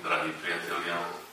drahí priatelia,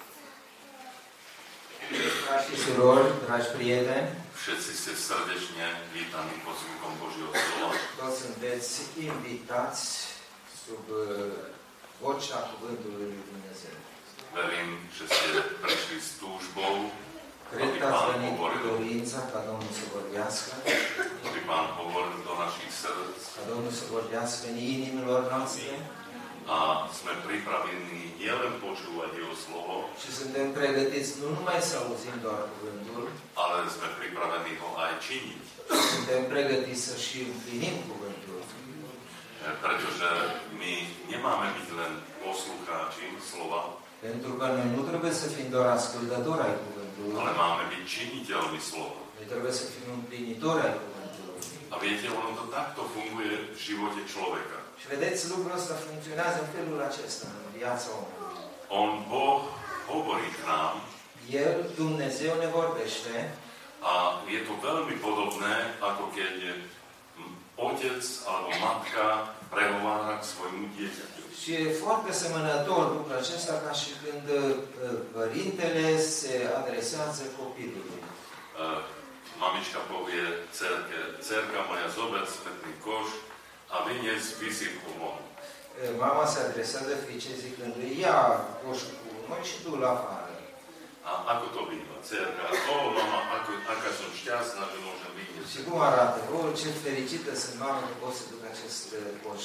dragi prieteni, všetci ste srdečne vítaní pod zvukom Božieho slova. toți sunteți invitați sub vocea cuvântului lui Dumnezeu. Verím, že ste prišli s túžbou, Cred aby că ați Pán venit cu hovoril, dorința ca Domnul să vorbească, aby Pán hovoril do našich srdc ca Domnul să vorbească în inimilor noastre a sme pripravení nielen počúvať Jeho slovo, și suntem pregătiți nu numai să auzim doar cuvântul, ale sme pripravení ho aj činiť. suntem pregătiți să și împlinim cuvântul. Pretože my nemáme byť len poslucháči slova, Pentru că noi nu trebuie să fim doar ascultători ai cuvântului, ale máme byť činiteľmi slova. noi trebuie să fim împlinitori ai cuvântului. A viete, ono to takto funguje v živote človeka. Și vedeți, lucrul ăsta funcționează în felul acesta, în viața omului. On, Boh, hovorí k nám El, Dumnezeu, ne vorbește a je to veľmi podobné, ako keď otec alebo matka prehovára k svojmu dieťaťu. și e foarte semănător lucrul acesta ca și când părintele se adresează copilului. Mamička povie dcerke, dcerka moja, zober spätný koš a vynies vysypku von. Mama se adresează fiicei zicându-i, ia coșul cu noi și du-l afară. A ako to býva? Dcerka, mama, aká som šťastná, že môžem vyniesť. Și cum arată? Ce fericită sunt mamă că pot să duc acest coș.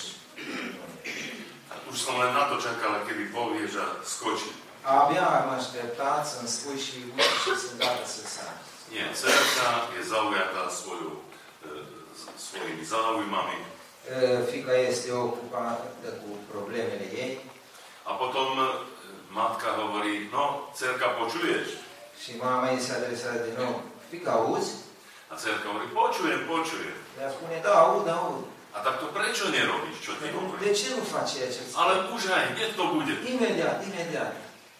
Už som len na to čakala, kedy povieš a skočí. Abia am așteptat să-mi spui și uite și sunt dată să sar. Nie, dcerka je zaujatá svojimi záujmami. Fica este ocupată cu problemele ei. A potom matka hovorí, no, dcerka, počuješ? Și mama ei se adresează din nou, fica, auzi? A dcerka hovorí, počujem. Le spune, da, aud. A tak to prečo nerobíš, čo ti hovorí? De ce nu faci ceea ce-ți Ale spune? už aj, hneď to bude. Imediat.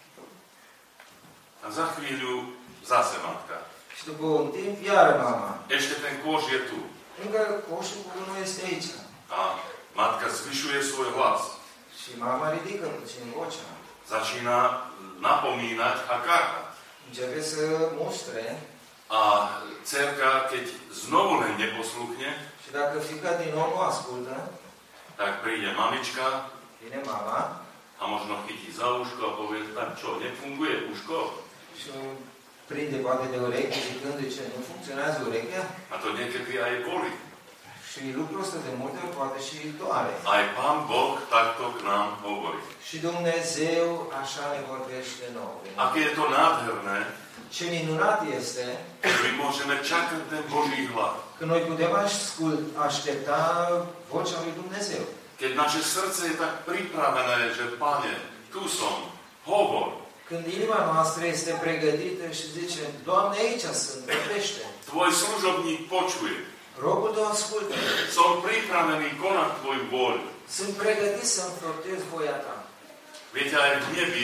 A za chvíľu zase matka. Și după un timp, iară mama. Ešte ten kôž je tu. Încă coșul cu unul este aici. A matka zvyšuje svoj hlas. Și mama ridică puțin vocea. Začína napomínať a karhať. Începe să mustre. A dcerka, keď znovu len neposluchne, Și dacă fica din nou nu ascultă, tak príde mamička vine mama a možno chytí za uško a povie, tak čo, nefunguje uško? și prinde poate de ureche zicându-i ce nu funcționează urechea. A to niekedy aj boli. Și lucrul ăsta de multe ori poate și doare. Aj Pán Boh takto k nám hovorí. Și Dumnezeu așa ne vorbește nouă. Aké je to nádherné, Ce minunat este keď my môžeme čakať ten Boží hlas. că noi putem aștepta vocea lui Dumnezeu. Keď naše srdce je tak pripravené, že Pane, tu som, hovor. Când inima noastră este pregătită și zice, Doamne, aici sunt, vorbește. Tvoj služobník počuje. Robul Tău ascultă. Som pripravený konať Tvoju vôľu. Sunt pregătit să înfăptuiesc voia Ta. Viete, aj v nebi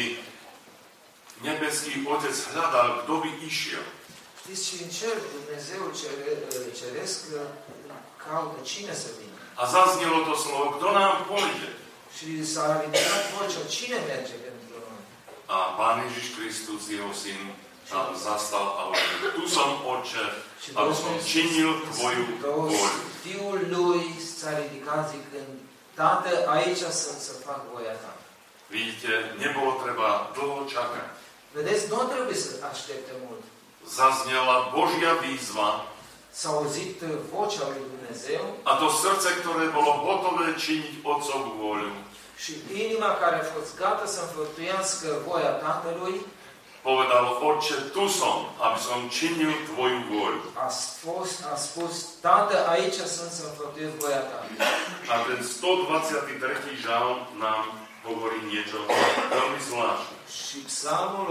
nebeský Otec hľadal, kto by išiel. Știți, și în cer Dumnezeu ceresc caută cine să vină. A zaznelo to slovo, kto nám pôjde. Și s-a ridicat vocea, cine merge pentru noi? A Pán Ježiš Kristus, jeho syn, tam zastal a hovoril, tu som, Otče, aby som činil Tvoju vôľu. Fiul lui s-a ridicat zicând, Tată, aici sunt să fac voia Ta. Vidíte, nebolo treba dlho čakať. Vedeți, nu trebuie să aștepte mult. Zaznela Božia výzva S-a auzit vocea lui Dumnezeu a to srdce, ktoré bolo hotové činiť Otcovú vôľu, și inima care a fost gata să înfăptuiască voia Tatălui povedalo, Otče, tu som, aby som činil Tvoju vôľu. a spus, Tată, aici sunt să înfăptuiesc voia Ta. A ten 123. žalm nám hovorí niečo veľmi zvláštne. Și Psalmul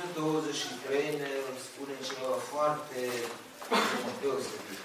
123 ne spune ceva foarte deosebit.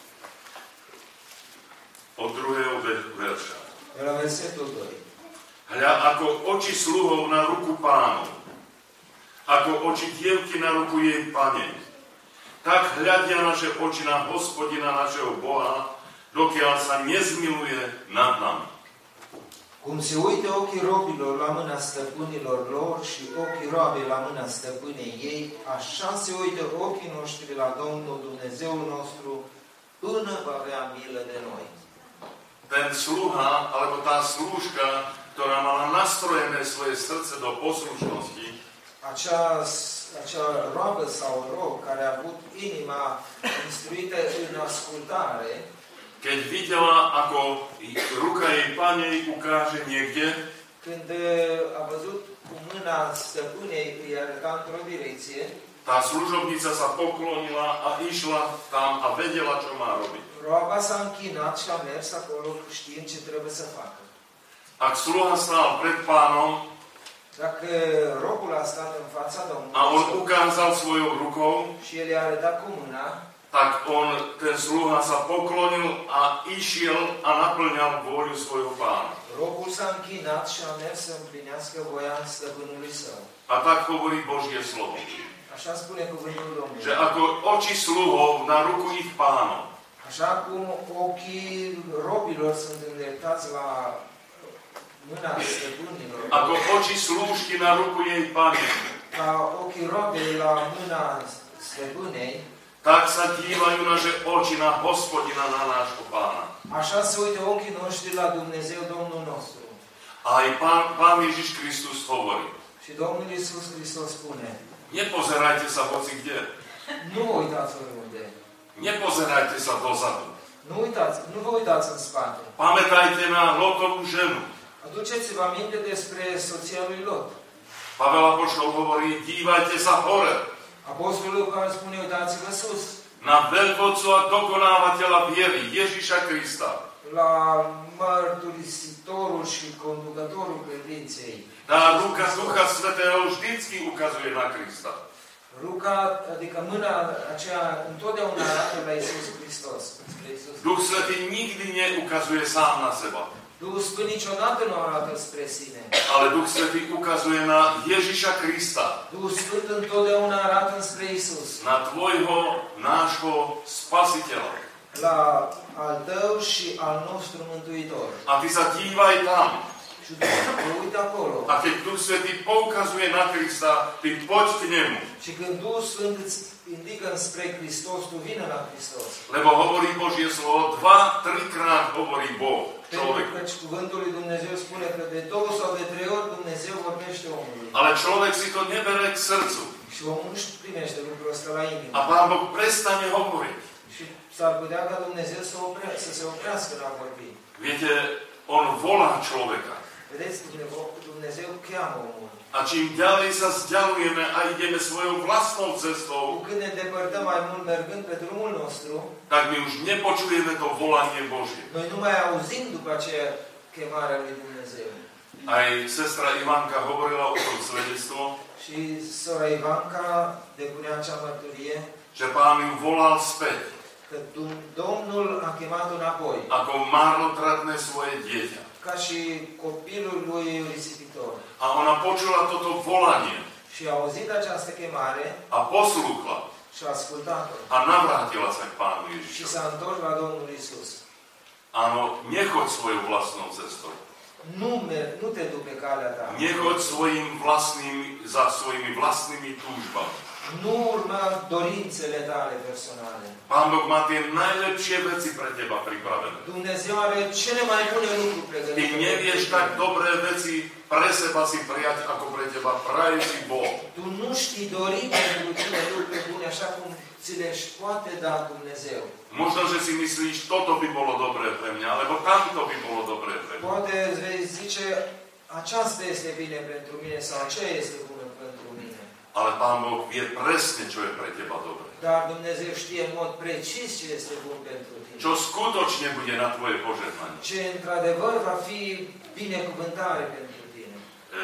Od druhého verša. De la versetul 2. Hľa, ako oči sluhov na ruku Pánov, ako oči dievky na ruku jej pane, tak hľadia naše oči na Hospodina, našeho Boha, dokiaľ sa nezmiluje nad nami. Cum se uită ochii robilor la mâna stăpânilor lor și ochii roabei la mâna stăpânei ei, așa se uită ochii noștri la Domnul Dumnezeul nostru, până va avea milă de noi. Ten sluha, alebo tá slúžka, ktorá mala nastrojené svoje srdce do poslušnosti, acea roabă sau rob care a avut inima instruită în ascultare, keď videla, ako ruka jej pane jej ukáže niekde, când a văzut cu mâna stăpânei îi arăta într-o direcție, tá služobnica sa poklonila a išla tam a vedela, čo má robiť. roaba s-a închinat și a mers acolo știind ce trebuie să facă. Ak sluha stál pred pánom Dacă robul a stat în fața Domnului a on ukázal svojou rukou, și el i-a arătat cu mâna, tak ten sluha sa poklonil a išiel a naplňal vôľu svojho pána. robul s-a închinat și a mers să împlinească voia stăpânului său. A tak hovorí Božie slovo. Așa spune cuvântul Domnului. Že ako oči sluhov na ruku ich pánov, Așa cum ochii robilor sunt îndreptați la mâna stăpânilor, ako oči slúžky na ruku jej pane, ca ochii robei la mâna stăpânei, tak sa dívajú naše oči na Hospodina, na nášho pána. așa se uită ochii noștri la Dumnezeu Domnul nostru. A aj pán Ježiš Kristus hovorí, Și Domnul Iisus Hristos spune, nepozerajte sa hoci kde, nu vă uitați oriunde, nepozerajte sa dozadu. nu vă uitați în spate. Pamätajte na Lotovú ženu. Aduceți-vă aminte despre soția lui Lot. Pavel apoštol hovorí, dívajte sa hore, Apostolul Pavel spune, uitați-vă sus, na veľvodcu a dokonávateľa viery, Ježiša Krista. la mărturisitorul și conducătorul credinței. Tá ruka Ducha Svätého vždycky ukazuje na Krista. Ruca, adică mâna aceea întotdeauna arată la Iisus Hristos. Duch Svätý nikdy neukazuje sám na seba, Duhul Sfânt niciodată nu arată spre sine. ale Duch Svätý ukazuje na Ježiša Krista, Duhul Sfânt întotdeauna arată înspre Iisus. na tvojho, nášho Spasiteľa. La al tău și al nostru Mântuitor. A ty sa dívaj tam. Și te uite acolo. A keď Duch Svätý poukazuje na Krista, ty poď k nemu. Și când Duhul Sfânt îți indică înspre Hristos, tu vină la Hristos. Lebo hovorí Božie slovo, 2-3 krát hovorí Boh Pentru človeku. că cuvântul lui Dumnezeu spune că de 2 sau de 3 ori Dumnezeu vorbește omului. Ale človek si to nebere k srdcu. Și omul nu-și primește lucrul ăsta la inimă. A Pán Boh prestane hovoriť. Și s-ar putea ca Dumnezeu să se oprească la vorbi. Viete, on volá človeka. Vedeți, Dumnezeu cheamă omul. A čím ďalej sa vzdialujeme a ideme svojou vlastnou Cu cestou, cât ne depărtăm mai mult mergând pe drumul nostru, tak my už nepočujeme to volanie Božie. noi nu mai auzim după aceea chemarea lui Dumnezeu. Aj sestra Ivanka hovorila o tom svedectvo, Și sora Ivanca depunea acea mărturie že Pán ju volal späť, că Domnul a chemat înapoi, ako marnotratné svoje dieťa. ca și copilul lui risipitor. A ona počula toto volanie Și a auzit această chemare a poslúchla și a ascultat-o. a navrátila sa k Pánu Și Ježišovi. s-a întors la Domnul Iisus. Áno, nechoď svojou vlastnou cestou. Nu te duc pe calea ta. Nechoď za svojimi vlastnými túžbami. Nu urma dorințele tale personale. Pán Boh má tie najlepšie veci pre teba pripravené. Dumnezeu are cele mai bune lucruri Ty pregătite. nevieš tak dobré veci pre seba si prijať, ako pre teba praje si Boh. Tu nu știi dori pentru tine lucruri bune așa cum ți le poate da Dumnezeu. Možno, že si myslíš, toto by bolo dobré pre mňa, alebo tamto by bolo dobré pre mňa. Poate vei zice, aceasta este bine pentru mine sau aceea este bună pentru mine. Ale Pán Boh vie presne, čo je pre teba dobré. Dar Dumnezeu știe în mod precis ce este bun pentru tine. Čo skutočne bude na tvoje požehnanie. Ce într-adevăr va fi binecuvântare pentru tine.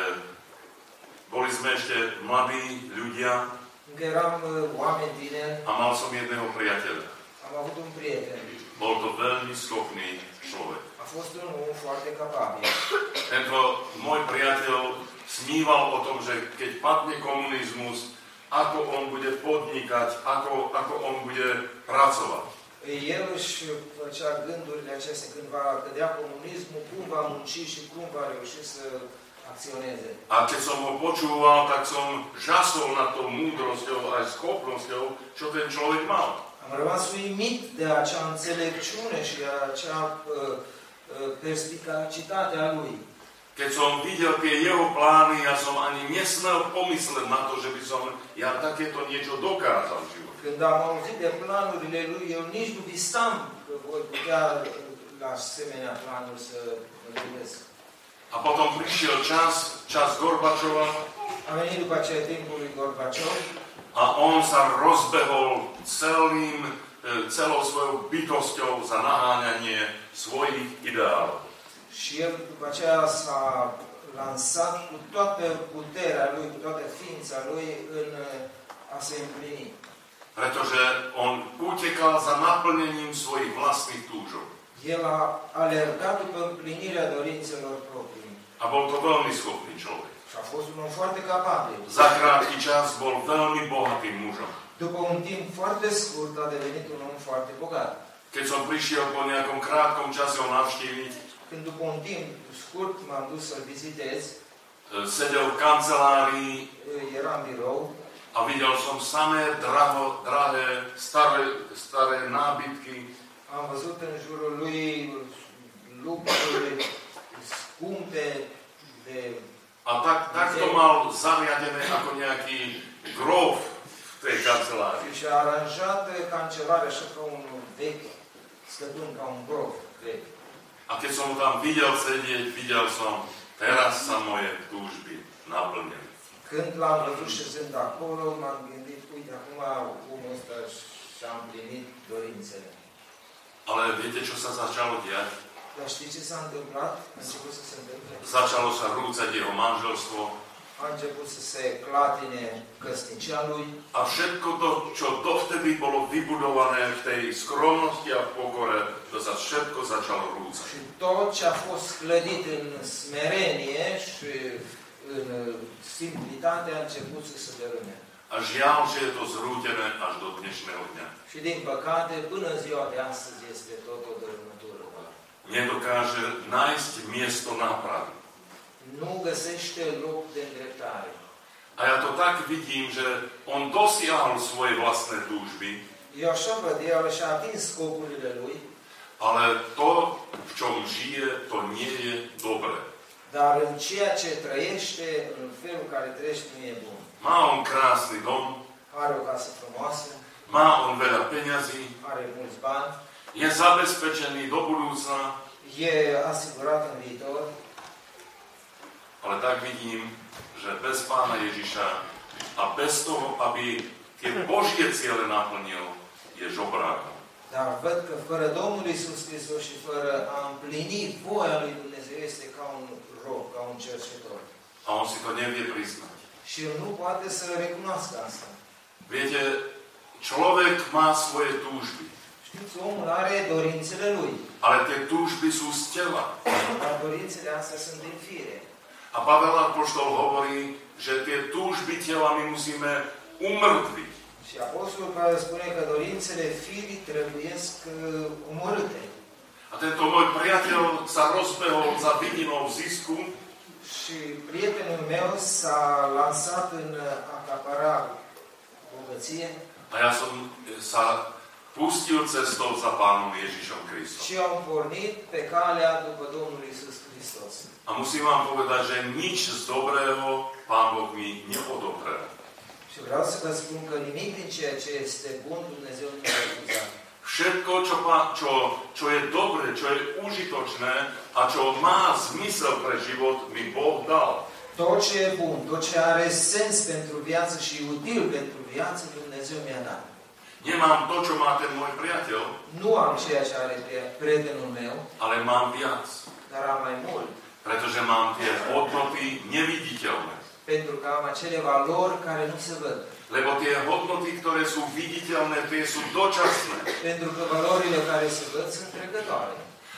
Boli sme ešte mladí ľudia Încă eram oameni tineri, a mal som jedného priateľa. am avut un prieten. Bol to veľmi schopný človek. A fost un om foarte capabil. Tento môj priateľ sníval o tom, že keď padne komunizmus, ako on bude podnikať, ako on bude pracovať. El își făcea gândurile acestea când va cădea comunismul, cum va munci și cum va reuși să akcioneze. A keď som ho počúval, tak som žasol nad tou múdrosťou aj schopnosťou, čo ten človek mal. Am rămas uimit de acea înțelepciune și de acea perspicacitate a lui. Keď som videl tie jeho plány, ja som ani nesmel pomysleť na to, že by som ja takéto niečo dokázal v živote. Când am auzit de planurile lui, eu nici nu visam că voi putea la asemenea planuri să îndeplinesc. A potom prišiel čas Gorbačova A venit după aceea timpul lui Gorbačov a on sa rozbehol celou svojou bytosťou za naháňanie svojich ideálov. și el după aceea s-a lansat cu toată puterea lui, cu toată ființa lui în a se împlini. Pretože on utekal za naplnením svojich vlastných túžob. El a alergat după împlinirea dorințelor proprii. A bol to veľmi schopný človek. Și a fost un om foarte capabil. Za krátky čas bol veľmi bohatým mužom. După un timp foarte scurt a devenit un om foarte bogat. Keď som prišiel po nejakom krátkom čase ho navštíviť, Când după un timp scurt m-am dus să-l vizitez, sedel v kancelárii era în birou a videl som samé drahé, staré nábytky. am văzut în jurul lui lucruri scumpe de... A tak to mal zariadené ako nejaký grof v tej kancelárii. Și a aranjat cancelarea așa ca un vechi, stăpân ca un grof vechi. A keď som ho tam videl sedieť, videl som, teraz sa moje túžby naplnili. Când l-am văzut șezând acolo, m-am gândit, uite, acum omul ăsta și-a împlinit dorințele. Ale viete, čo sa začalo diať? Dar știi ce s-a întâmplat? A început să se întâmple. Začalo sa rúcať jeho manželstvo A început să se clatine căsnicia lui a všetko to, čo dovtedy bolo vybudované v tej skromnosti a v pokore, to sa všetko začalo rúcať. și tot ce a fost clădit în smerenie și în simplitate a început să se dărâme. A žiaľ, že je to zrútené až do dnešného dňa. Și din păcate, până în ziua de astăzi este tot o dărâmătură. Nedokáže nájsť miesto nápravy. Nu găsește loc de îndreptare. A ja to tak vidím, že on dosiahol svoje vlastné túžby, Eu așa văd, el și-a atins scopurile lui, ale to, v čom žije, to nie je dobré. dar în ceea ce trăiește, în felul care trăiește, nu e bun. Má on krásny dom, Are o casă frumoasă, má on veľa peňazí, are mulți bani, je zabezpečený do budúcna, e asigurat în viitor, ale tak vidím, že bez Pána Ježiša a bez toho, aby tie Božie ciele naplnil, je žobrákom. dar văd că fără Domnul Iisus Hristos și fără a împlini voia lui Dumnezeu este ca un rob, ca un cercetor. A on si to nevie priznať. Și el nu poate să recunoască asta. Viete, človek má svoje túžby, Știți, omul are dorințele lui, ale tie túžby sú z tela. dar dorințele astea sunt din fire. A Pavel apoštol hovorí, že tie túžby tela my musíme umrtviť. Și Apostolul Pavel spune că dorințele firii trebuiesc omorâte. A tento môj priateľ sa rozbehol za vidinou zisku Și prietenul meu s-a lansat în acapara bogăție a ja som sa pustil cestou za Pánom Ježišom Kristom. și au pornit pe calea după Domnul Iisus Hristos. A musím vám povedať, že nič z dobrého Pán Boh mi neodoprel. Și vreau să vă spun că nimic din ceea ce este bun Dumnezeu nu a refuzat. Všetko, čo je dobre, čo je užitočné a čo má zmysel pre život, mi Boh dal. Tot ce e bun, tot ce are sens pentru viață și util pentru viață, Dumnezeu mi-a dat. Nemám to, čo má ten môj priateľ, Nu am ceea ce are prietenul meu, ale mám viac. dar am mai mult. Pretože mám tie hodnoty neviditeľné. Pentru că am acele valori care nu se văd. Lebo tie hodnoty, ktoré sú viditeľné, tie sú dočasné. Pentru că valorile care se văd sunt trecătoare.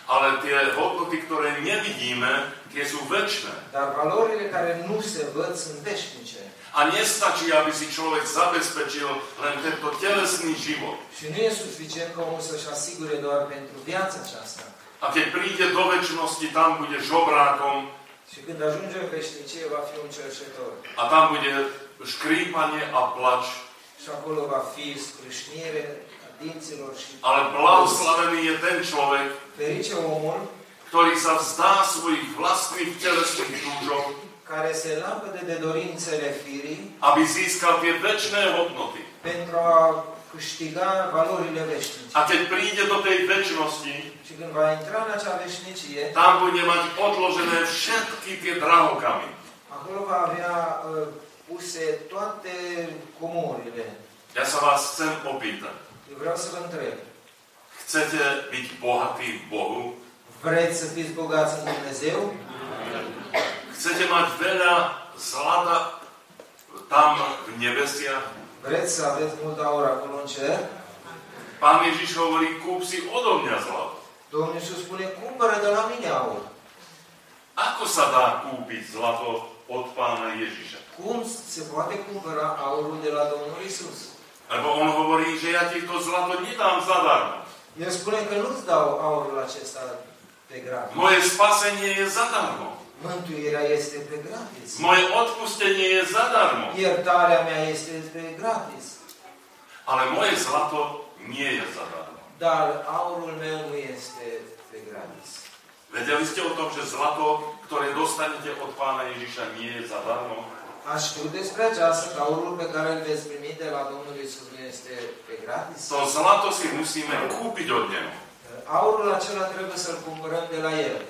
Ale tie hodnoty, ktoré nevidíme, tie sú večné. Dar valorile care nu se văd sunt veșnice. A nestačí, aby si človek zabezpečil len tento telesný život. Și nu e suficient ca omul să-și asigure doar pentru viața aceasta. A keď príde do večnosti, tam bude žobrákom Și când ajunge în veșnicie, va fi un cerșetor. a tam bude škrípanie a plač. Și acolo va fi scrâșnire a dinților și... Ale blahoslavený je ten človek, Ferice omul ktorý sa vzdá svojich vlastných telesných túžov, care se lapăde de dorințele firii aby získal tie večné hodnoty. pentru a câștiga valorile veșnice. A keď príde do tej večnosti, Și când va intra în acea veșnicie, tam bude mať odložené všetky tie drahokamy. acolo va avea puse toate comorile. Ja sa vás chcem opýtať. Eu vreau să vă întreb, Chcete byť bohatí v Bohu? vreți să fiți bogați în Dumnezeu? Chcete mať veľa zlata tam v nebesiach? Vreți să aveți mult aur acolo în cer? Pán Ježiš hovorí, kúp si odo mňa zlato. Domnul Iisus spune, cumpără de la mine aur. Ako sa dá kúpiť zlato od Pána Ježiša? Cum se poate cumpăra aurul de la Domnul Iisus? Lebo on hovorí, že ja ti to zlato nedám zadarmo. El spune că nu-ți dau aurul acesta pe gratis. Moje spasenie je zadarmo. Mântuirea este pe gratis. Moje odpustenie je zadarmo. Iertarea mea este pe gratis. Ale moje zlato nie je zadarmo. Dar aurul meu nu este pe gratis. Vedeli ste o tom, že zlato, ktoré dostanete od Pána Ježiša, nie je zadarmo? Ați știut despre aceasta că aurul pe care îl veți primi de la Domnul Iisus nu este pe gratis? To zlato si musíme kúpiť od Neho. Aurul acela trebuie să-l cumpărăm de la El.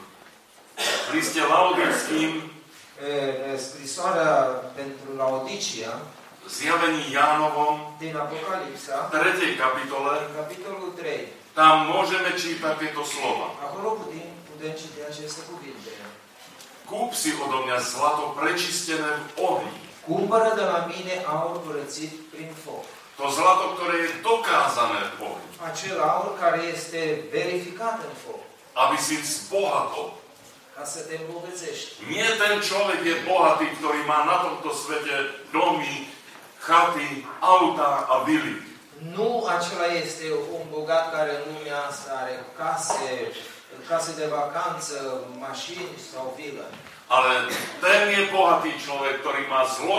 V liste Laodickým, Scrisoarea pentru Laodicia, Zjavení Jánovom, din Apocalipsa, 3. kapitole, în capitolul 3, tam môžeme čítať tieto slova. acolo putem citi aceste cuvinte. Kúp si odo mňa zlato prečistené v ohni. Cumpără de la mine aur curățit prin foc. To zlato, ktoré je dokázané v ohni. Acel aur care este verificat în foc. Aby si zbohatol. Ca să te îmbogățești. Nie ten človek je bohatý, ktorý má na tomto svete domy, chaty, auta a vily. Nu acela este un bogat care în lumea asta are case de vacanță, mașini sau vilă. Ale ten je bohatý človek, ktorý má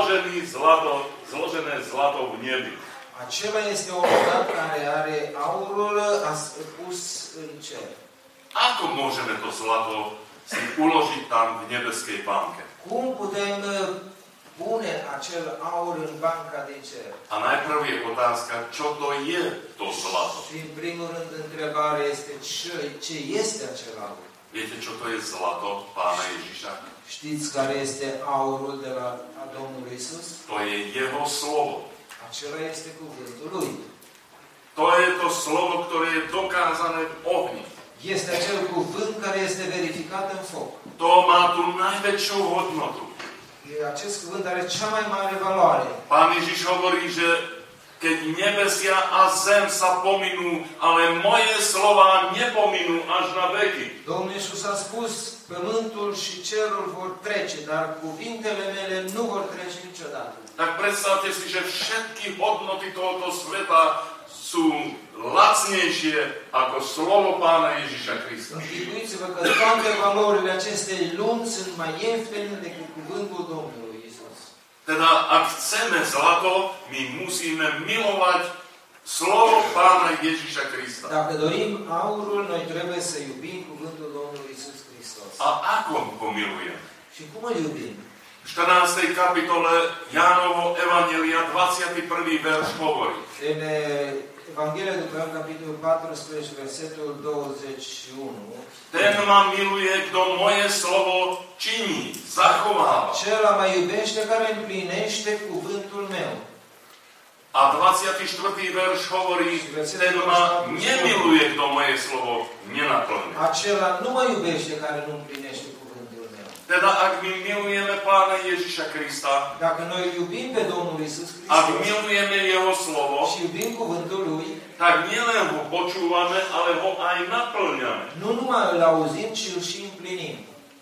zložené zlato v nebi. Acela este un bogat care are aurul pus în cer. Ako môžeme to zlato si uložiť tam v nebeskej banke? Cum putem pune acel aur în banca din cer? A najprv je otázka, čo to je to zlato. Și în primul rând întrebarea este ce este acel aur? Viete, čo to je zlato Pána Ježiša? Știți care este aurul de la Domnul Iisus? To je Jeho slovo. Acela este cuvântul Lui. To je to slovo, ktoré je dokázané v ohni. Este acel cuvânt care este verificat în foc. To má tú najväčšiu hodnotu. Acest cuvânt are cea mai mare valoare. Pán Ježiš hovorí, že keď nebesia a zem sa pominú, ale moje slová nepominú až na veky. Domnul Iisus a spus, pământul și cerul vor trece, dar cuvintele mele nu vor trece niciodată. Tak predstavte si, že všetky hodnoty tohoto sveta sú lacnejšie ako slovo Pána Ježiša Krista. Închipuiți-vă că toate valorile acestei lumi sunt mai ieftine decât cuvântul Domnului Iisus. Teda, ak chceme zlato, my musíme milovať slovo Pána Ježiša Krista. Dacă dorim aurul, noi trebuie să iubim cuvântul Domnului Iisus Hristos. A ako ho milujeme? Și cum îl iubim? V 14. kapitole Jánovo Evangelia 21. verš hovorí. În Evanghelia după Ioan, capitolul 14, versetul 21. Ten ma miluje, kto moje slovo činí, zachováva. Cela mă iubește care împlinește cuvântul meu. A 24. verš hovorí, ten ma nemiluje, kto moje slovo nenaplní. Acela nu mă iubește care nu împlinește cuvântul meu. Teda ak my milujeme Pána Ježiša Krista, Dacă noi iubim pe Domnul Iisus ak Hristos milujeme Jeho slovo, și iubim cuvântul Lui, tak nielen ho počúvame, ale ho aj naplňame. nu numai îl auzim, ci îl și împlinim.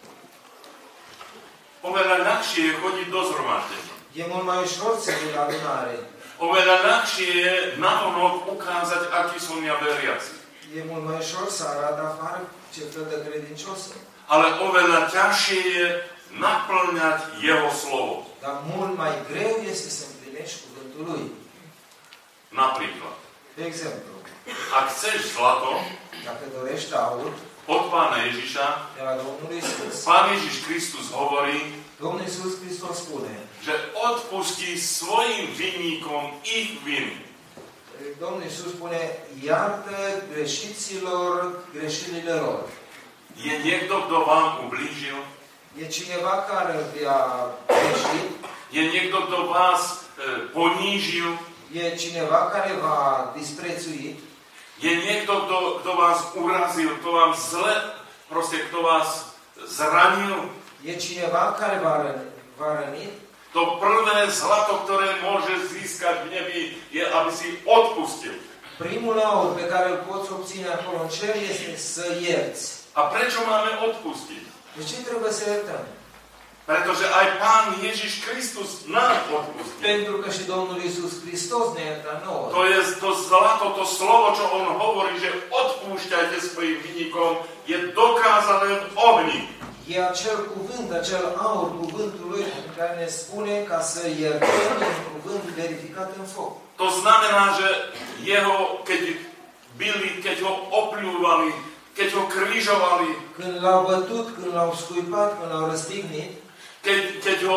Oveľa ľahšie je chodiť do zhromaždenia. E mult mai ușor să vii la adunare. Oveľa ľahšie je navonok ukázať, aký som ja veriaci. E mult mai ușor să arată afară ce fel de credincios sunt. Ale oveľa ťažšie je naplňať Jeho slovo. Dar mult mai greu este să împlinești cuvântul Lui. Napríklad, De exemplu, ak chceš zlato dacă dorești aur od Pána Ježiša, de la Domnul Iisus, Pán Ježiš Kristus hovorí, Domnul Iisus Hristos spune, že odpustí svojim vinníkom ich viny. Domnul Iisus spune, iartă greșiților greșelile lor. Je niekto, kto vám ublížil? E cineva care vi-a greșit, Je niekto, kto vás ponížil? e cineva care v-a disprețuit, Je niekto, kto vás urazil, kto vám zle, proste kto vás zranil? e cineva care v-a rănit. To prvé zlato, ktoré môže získať v nebi, je, aby si odpustil. Primul aur pe care îl poți obține acolo în cer este să ierți. A prečo máme odpustiť? De ce trebuie să iertăm? Pretože aj Pán Ježiš Kristus nám odpustil. Pentru că și Domnul Iisus Hristos ne iertă nouă. To je to zlato, to slovo, čo on hovorí, že odpúšťajte svojim vinníkom, je dokázané v ohni. E acel cuvânt, acel aur, cuvântul Lui, care ne spune ca să iertăm, un cuvânt verificat în foc. To znamená, že jeho, keď byli, keď ho opľúvali, keď ho križovali, Când l-au bătut, când l-au scuipat, când l-au răstignit, keď ho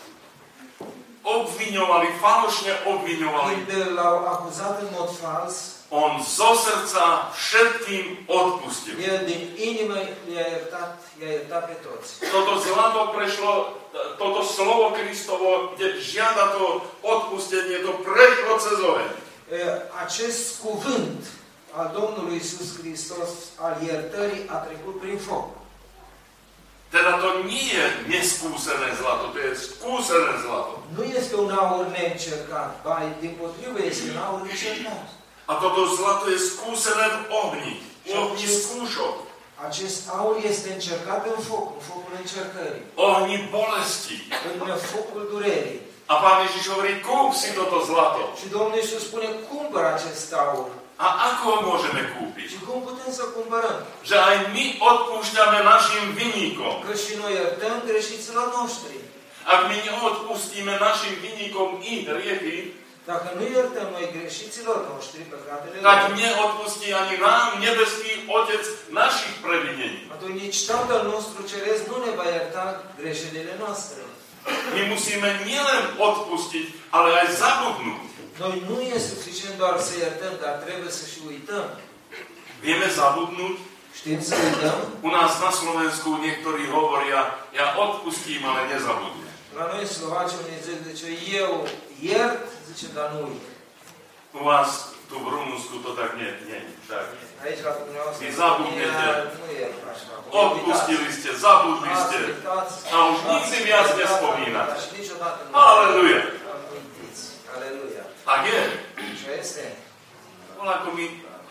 obviňovali, falošne obviňovali, când l-au acuzat în mod fals, on zo srdca všetkým odpustil. el din inimă i-a iertat pe toți. Toto zlato prešlo, toto slovo Kristovo, kde žiada to odpustenie, to prešlo cez oheň. Acest cuvânt al Domnului Iisus Hristos, al iertării, a trecut prin foc. Teda to nie je neskúsené zlato, to je skúsené zlato. Nu este un aur neîncercat, ba, dimpotrivă, este un aur încercat. A toto zlato je skúsené v ohni, v ohni skúšok, Acest aur este încercat în foc, în focul încercării, ohni bolesti. în focul durerii. A Pán Ježiš hovorí, kúp si toto zlato. Și Domnul Iisus spune, cumpără acest aur. A ako ho môžeme kúpiť? Și cum putem să cumpărăm? Že aj my odpúšťame našim vinníkom. Că și noi iertăm greșiților noștri. Ak my neodpustíme našim vinníkom ich hriechy, Dacă nu iertăm noi greșiților noștri, păcatele tak lor, neodpustí ani nám nebeský Otec našich previnení. atunci nici Tatăl nostru Ceresc nu ne va ierta greșelile noastre. My musíme nielen odpustiť, ale aj zabudnúť. Noi nu e suficient doar să iertăm, dar trebuie să și uităm. Vieme zabudnúť? Știm să uităm? U nás na Slovensku niektorí hovoria, ja odpustím, ale nezabudnem. La noi în Slovacia unii zice, eu iert, zice, dar nu uit. U vás tu v Rumunsku to tak nie je. Tak. Aici la dumneavoastră Vy zabudnete. nu e așa. Odpustili ste, zabudli ste. A už nic si viac nespomínate. Și niciodată nu. Aleluja. Amintiți. Aleluja. Tak je. Așa este. Ale ako mi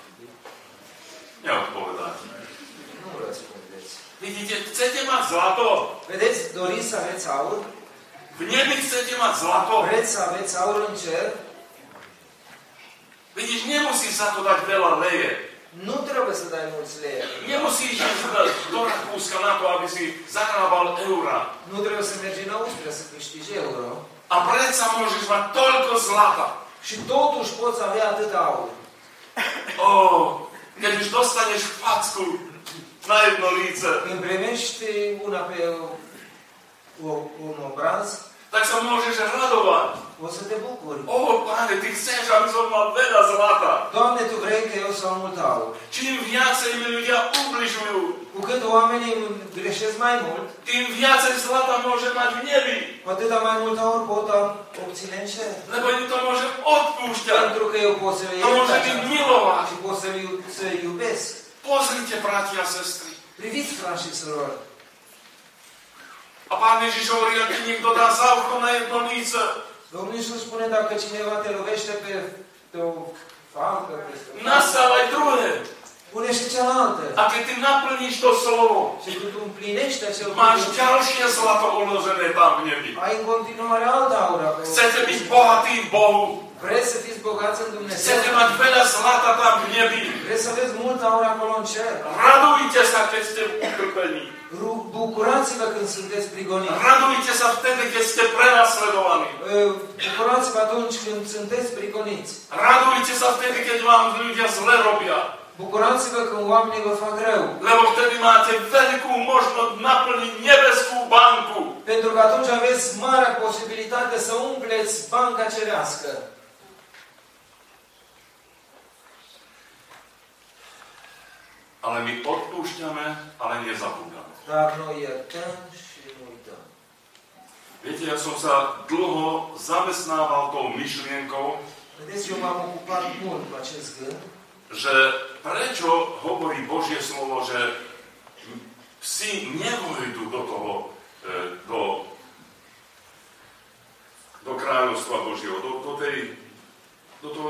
neodpovedáte. Nu răspundeți. Vidíte, chcete mať zlato? Vedeți, doriți să aveți aur? V nebi chcete mať zlato? Vreți să aveți aur în cer? Vidíš, nemusíš za to dať veľa leje. Nu trebuie să dai mulți lei. Nemusíš ísť do Rakúska na to, aby si zarábal eurá. Nu trebuie să mergi în Austria să câștigi euro. A predsa môžeš mať toľko zlata. Și totuși poți avea atât aur. Keď už dostaneš facku na jedno líce, Când primești una pe un obraz, tak sa môžeš radovať. o să te bucuri. Páne, ty chceš, aby som mal veľa zlata. Doamne, Tu vrei că eu să am mult aur. Čím viacej mi ľudia ubližujú, Cu cât oamenii greșesc mai mult, tým viacej zlata môžem mať v nebi. cu atâta mai mult aur pot obține în cer. Lebo im to môžem odpúšťať. Pentru că eu pot să-l To môžem im milovať. și pot să-l iubesc. Pozrite, bratia a sestry. Priviți, frați și surori, A Pán Ježiš hovorí, ak ti niekto dá za ucho na jedno líce, Domnul Iisus spune, dacă cineva te lovește pe o falcă, nasávaj druhé. pune și cealaltă. A keď ty naplníš to slovo, Și când tu împlinești acel máš cuvânt, ďalšie zlato uložené tam v nebi. ai în continuare alta aur acolo. Chcete byť bohatí v Bohu. Vreți să fiți bogați în Dumnezeu? Chcete mať veľa zlata tam v nebi. Vreți să aveți mult aur acolo în cer? Radujte sa, keď ste utrpení. Bucurați-vă când sunteți prigoniți. Radujte sa vtedy, keď ste prenasledovaní. Bucurați-vă atunci când sunteți prigoniți. Radujte sa vtedy, keď vám ľudia zle robia. Bucurați-vă când oamenii vă fac rău. Lebo vtedy máte veľkú možnosť naplniť nebeskú banku. Pentru că atunci aveți marea posibilitate să umpleți banca cerească. Ale my odpúšťame, ale nezabúdame. Dar noi iertăm și nu uităm. Viete, ja som sa dlho zamestnával tou myšlienkou, Vedeți, eu m-am ocupat mult cu acest gând, že prečo hovorí Božie slovo, že psi nevojdu do toho, do kráľovstva Božieho, do toho.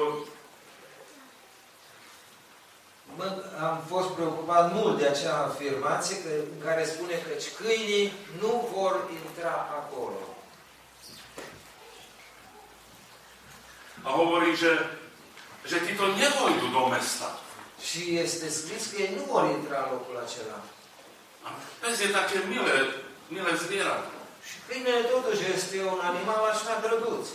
Am fost preocupat mult de acea afirmație în care spune că câinii nu vor intra acolo. A hovorí, že títo nevojdu do mesta. Și este scris că ei nu vor intra în locul acela. A pes je také milé zvieratko. Și câinele totuși este un animal așa drăguț.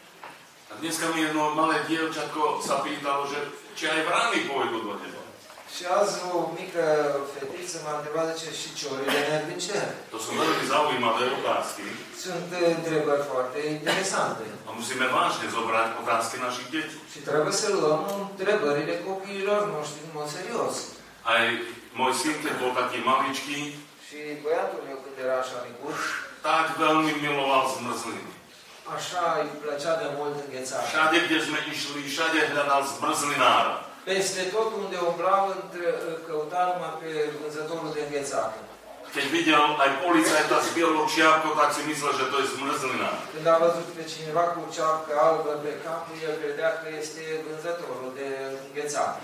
A dneska mi jedno malé dievčatko sa pýtalo, že či aj vrany pôjdu do neba. Și azi o mică fetiță m-a întrebat de ce și ciorile merg în cer. To sú veľmi zaujímavé otázky. Sunt întrebări foarte interesante. A musíme vážne zobrať otázky našich detí. Și trebuie să luăm întrebările copiilor noștri în mod serios. Aj môj syn, keď bol taký maličký, Și băiatul meu când era așa micuț, tak veľmi miloval zmrzliny. așa îi plăcea de mult înghețarea. Všade, kde sme išli, všade hľadal zmrzlinára. Peste tot unde umblau, căuta numai pe vânzătorul de înghețată. Keď videl aj policajta s bielou čiapkou, tak si myslel, že to je zmrzlina. Când a văzut pe cineva cu ceapcă albă pe cap, el credea că este vânzătorul de înghețată.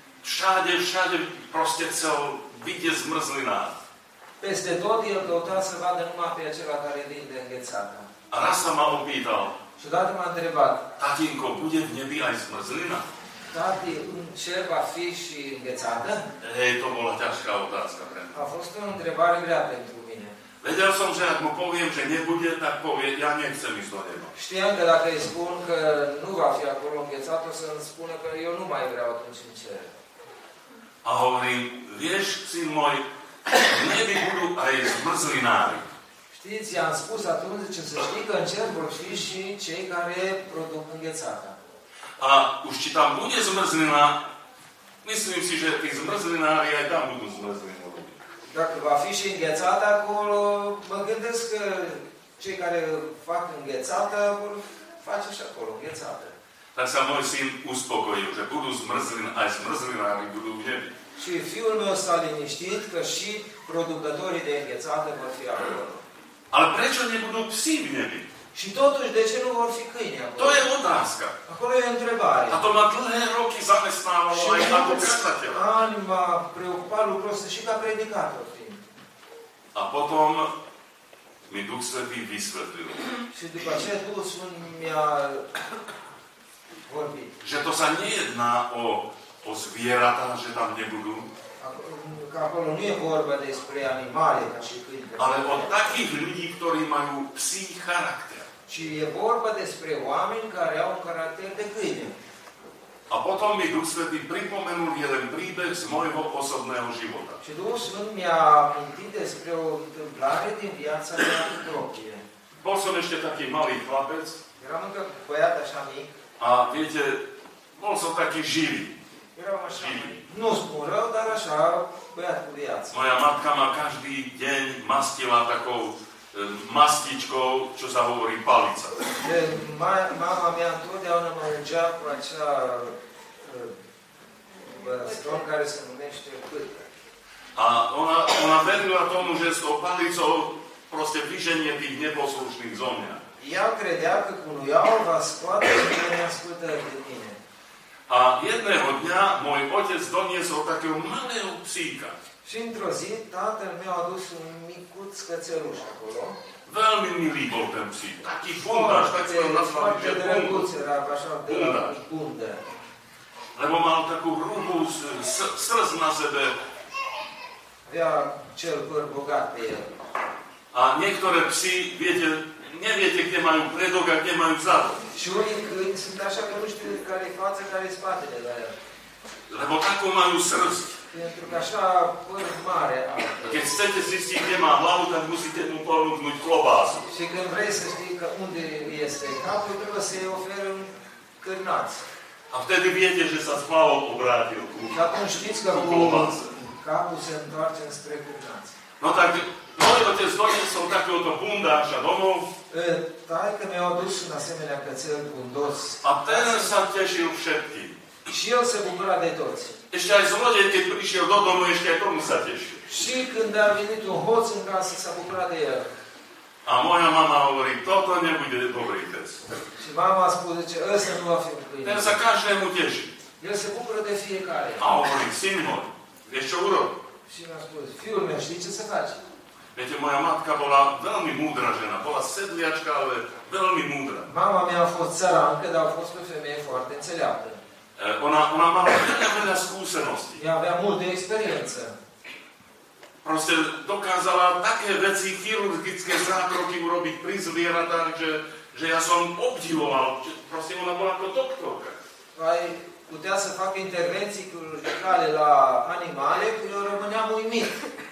Všade proste chcel vidieť zmrzlinár. Peste tot el căuta să vadă numai pe acela care vinde înghețată. A raz sa ma opýtal, Și odată m-a întrebat, tatínko, bude v nebi aj zmrzlina? tati, în cer va fi și înghețată? Hej, to bola ťažká otázka pre mňa. A fost o întrebare grea pentru mine. Vedel som, že ak mu poviem, že nebude, tak povie, ja nechcem ísť do neba. Știam că dacă îi spun că nu va fi acolo înghețat, o să-mi spună că eu nu mai vreau atunci în cer. A hovorím, vieš, syn môj, v nebi budú aj zmrzlinári. Știți, i-am spus atunci, zice, să știi că în cer vor fi și cei care produc înghețata. A už či tam bude zmrzlina, myslím si, že tí zmrzlinári aj tam budú zmrzlinu robiť. Dacă va fi și înghețată acolo, mă gândesc că cei care fac înghețată vor face și acolo înghețată. Tak sa môj syn uspokojil, že budú aj zmrzlinári budú v nebi. Și fiul meu s-a liniștit că și producătorii de înghețată vor fi acolo. Ale prečo nebudú psi v nebi? Și totuși, de ce nu vor fi câini acolo? To je otázka. Acolo e o întrebare. A to ma dlhé roky zamestnávalo aj ako kazateľa. Ani m-a preocupat lucrul ăsta și ca predicator fiind. A potom mi Duch Svätý vysvetlil, Și după aceea Duhul Sfânt mi-a vorbit. že to sa nejedná o zvieratá, že tam nebudú, Că acolo nu e vorba despre animale ca și câini, ale o takých ľudí, ktorí majú psí charakter. ci e vorba despre oameni care au un caracter de câine. A potom mi Duch Svätý pripomenul jeden príbeh z môjho osobného života. Și Duhul Sfânt mi-a amintit despre o întâmplare din viața mea proprie. Bol som ešte taký malý chlapec Eram încă băiat așa mic. a viete, bol som taký živý. Eram așa, nu spun rău, dar așa, băiat cu viață. Moja matka ma každý deň mastila takou mastičkou, čo sa hovorí palica. Mama mea întotdeauna mă ungea cu acea băston care se numește pâtă. A ona verila tomu, že s tou palicou proste vyženie tých neposlušných zo mňa. El credea că cu nuiaua va scoate pe neascultări din mine. A jedného dňa môj otec doniesol takého malého psíka. Și într-o zi, tatăl meu a adus un micuț cățeluș acolo. Veľmi milý bol ten psík. Taký bundáš, tak sme ho nazvali, že drăguț era așa de la bundă. Lebo mal takú hrubú srst na sebe. Avea cel păr bogat pe el. A niektoré psi, neviete, kde majú predok a kde majú zadok. Și unii câini sunt așa că nu știu care e fața, care e spatele la el. Lebo takú majú srst. Pentru că așa păr mare are. Keď chcete zistiť, kde má hlavu, tak musíte mu ponúknuť klobásu. Și când vrei să știi că unde este capul, trebuie să-i oferi un cârnaț. A vtedy viete, že sa s hlavou obrátil ku Și atunci știți că klobáse. capul se întoarce spre cârnaț. No tak, môj otec doniesol takéhoto bundáša domov. Taică mi-a adus un asemenea cățel bundos. A ten sa tešil všetkým. Și el se bucura de toți. Ešte aj zlodej, keď prišiel do domu, ešte aj tomu sa tešil. Și când a venit un hoț în casă, s-a bucurat de el. A moja mama hovorí, toto nebude dobrý test. Și mama a spus, zice, ăsta nu va fi un câine. Ten sa každému teší. El se bucură de fiecare. A hovorí, syn môj, vieš čo urob? Și mi-a spus, fiul meu, știi ce să faci? Viete, moja matka bola veľmi múdra žena. Bola sedliačka, ale veľmi múdra. Mama mea a fost țărancă, dar a fost o femeie foarte înțeleaptă. Ona mala veľa skúseností. Ea avea multă experiență. Proste dokázala také veci, chirurgické zákroky urobiť pri zvieratách, že ja som obdivoval. Proste ona bola ako doktorka. Putea să facă intervenții chirurgicale la animale, eu rămâneam uimit.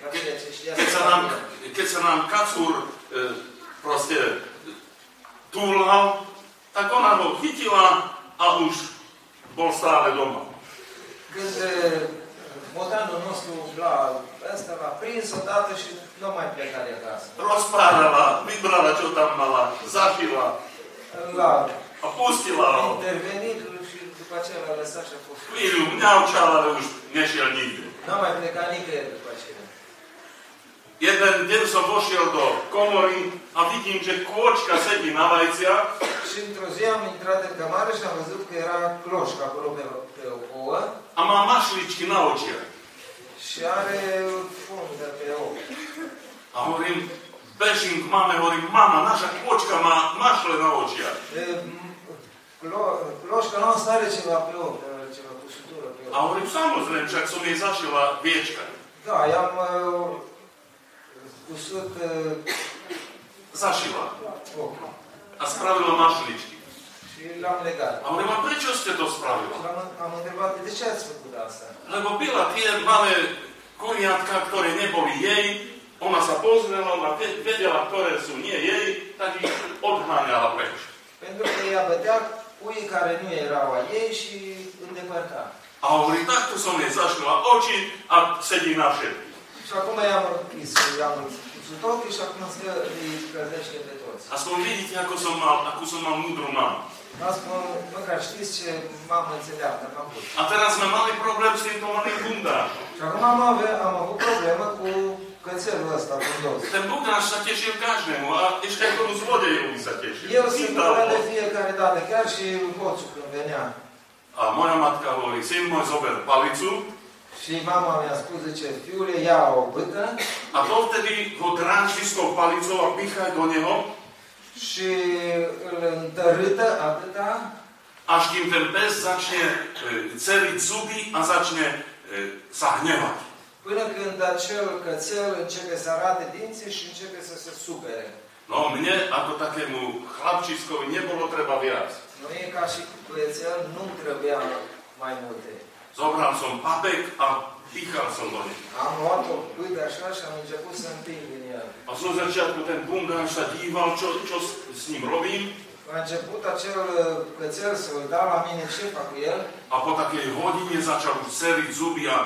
Keď sa nám kacúr proste túlal, tak ona ho chytila a už bol stále doma. Când motanul nostru ăsta l-a prins odată și nu mai pleca de acasă. Rozpárala, vybrala, čo tam mala, zašila a pustila ho. Intervenit și după aceea l-a lăsat și a fost. Chvíľu mňaučal, ale už nešiel nikde. N-a mai plecat nicăieri după aceea. Jeden deň som vošiel do komory a vidím, že kôčka sedí na vajciach. Și într-o zi am intrat în camară și am văzut că era cloșcă acolo pe o ouă. A má mašličky na očiach. Și are fundă pe ochi. A hovorím, bežím k mame, hovorím, mama, naša kôčka má mašle na očiach. Cloșca noastră are ceva pe ochi, ceva cusutură pe ochi. A hovorím, samozrejme, však som jej zašila viečka. Da, i-am cusut zašila ochi. A spravila mašličky. Și l-am legat. A hovorím, a prečo ste to spravila? Am întrebat, de ce ați făcut asta? Lebo byla tie malé kuriatka, ktoré neboli jej, ona sa pozrela, ona vedela, ktoré sú nie jej, tak ich odháňala preč. Pentru că ea bătea puii care nu erau a ei și îndepărta. A hovorí, takto som jej zašila oči a sedí na všetky. Și acum i-am cusut ochii și acum îi călzește pe toți. Aspoň vidíte, akú som mal múdru mamu. Măcar știți ce mamă înțeleaptă am avut. A teraz sme mali problém s týmto malým bundášom. Și acum am avut problemă cu cățelul ăsta bundos. Ten bundáš sa tešil každému a ešte aj tomu zlodejovi sa tešil. El se bucura de fiecare dată, chiar și hoțul când venea. A moja matka hovorí, syn môj, zober palicu. Și mama mi-a spus, zice, fiule, ia o bâtă. A dovtedy ho dráži s tou palicou a pichaj do neho. Și îl întărâtă atâta. Až kým ten pes začne ceriť zuby a začne sa hnevať. Până când acel cățel începe să arate dinții și începe să se supere. No, mne ako takému chlapčiskovi nebolo treba viac. Mie ca și băiețel nu-mi trebuia mai multe. Zobral som papek a pichal som do neho. Am luat o bâtă așa și am început să împing din el. A zo začiatku ten bungáš sa díval, čo s ním robím. A început acel cățel să uita la mine ce fac cu el. A po takej hodine začal už ceriť zuby a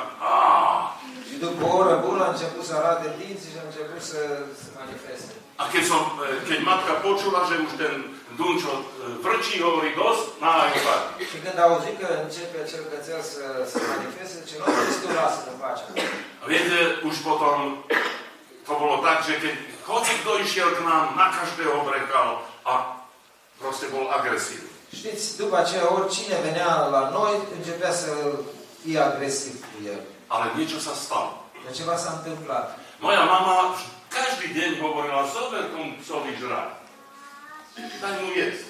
Și după o oră bună a început să arate dinții și a început să se manifeste. A keď matka počula, že už ten dunčo vrčí, hovorí dosť, nájho tak. Și când a auzit că începe acel cățel să se manifeste, zice, nu, lasă-l, lasă-l, face. A viete, už potom to bolo tak, že keď Hoci kto išiel k nám, na každého brechal a proste bol agresívny. Știți, după aceea, oricine venea la noi, începea să fie agresiv cu el. Ale niečo sa stalo. Dar ceva s-a întâmplat. Moja mama každý deň hovorila, zober tomu psovi žrať. Daj mu jesť.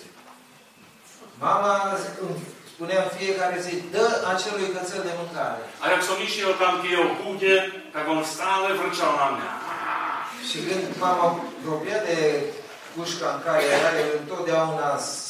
Mama spunea în fiecare zi, dă acelui cățel de mâncare. A jak som išiel tam k jeho púde, tak on stále vrčal na mňa. Și când m-am apropiat de cușca în care era, el întotdeauna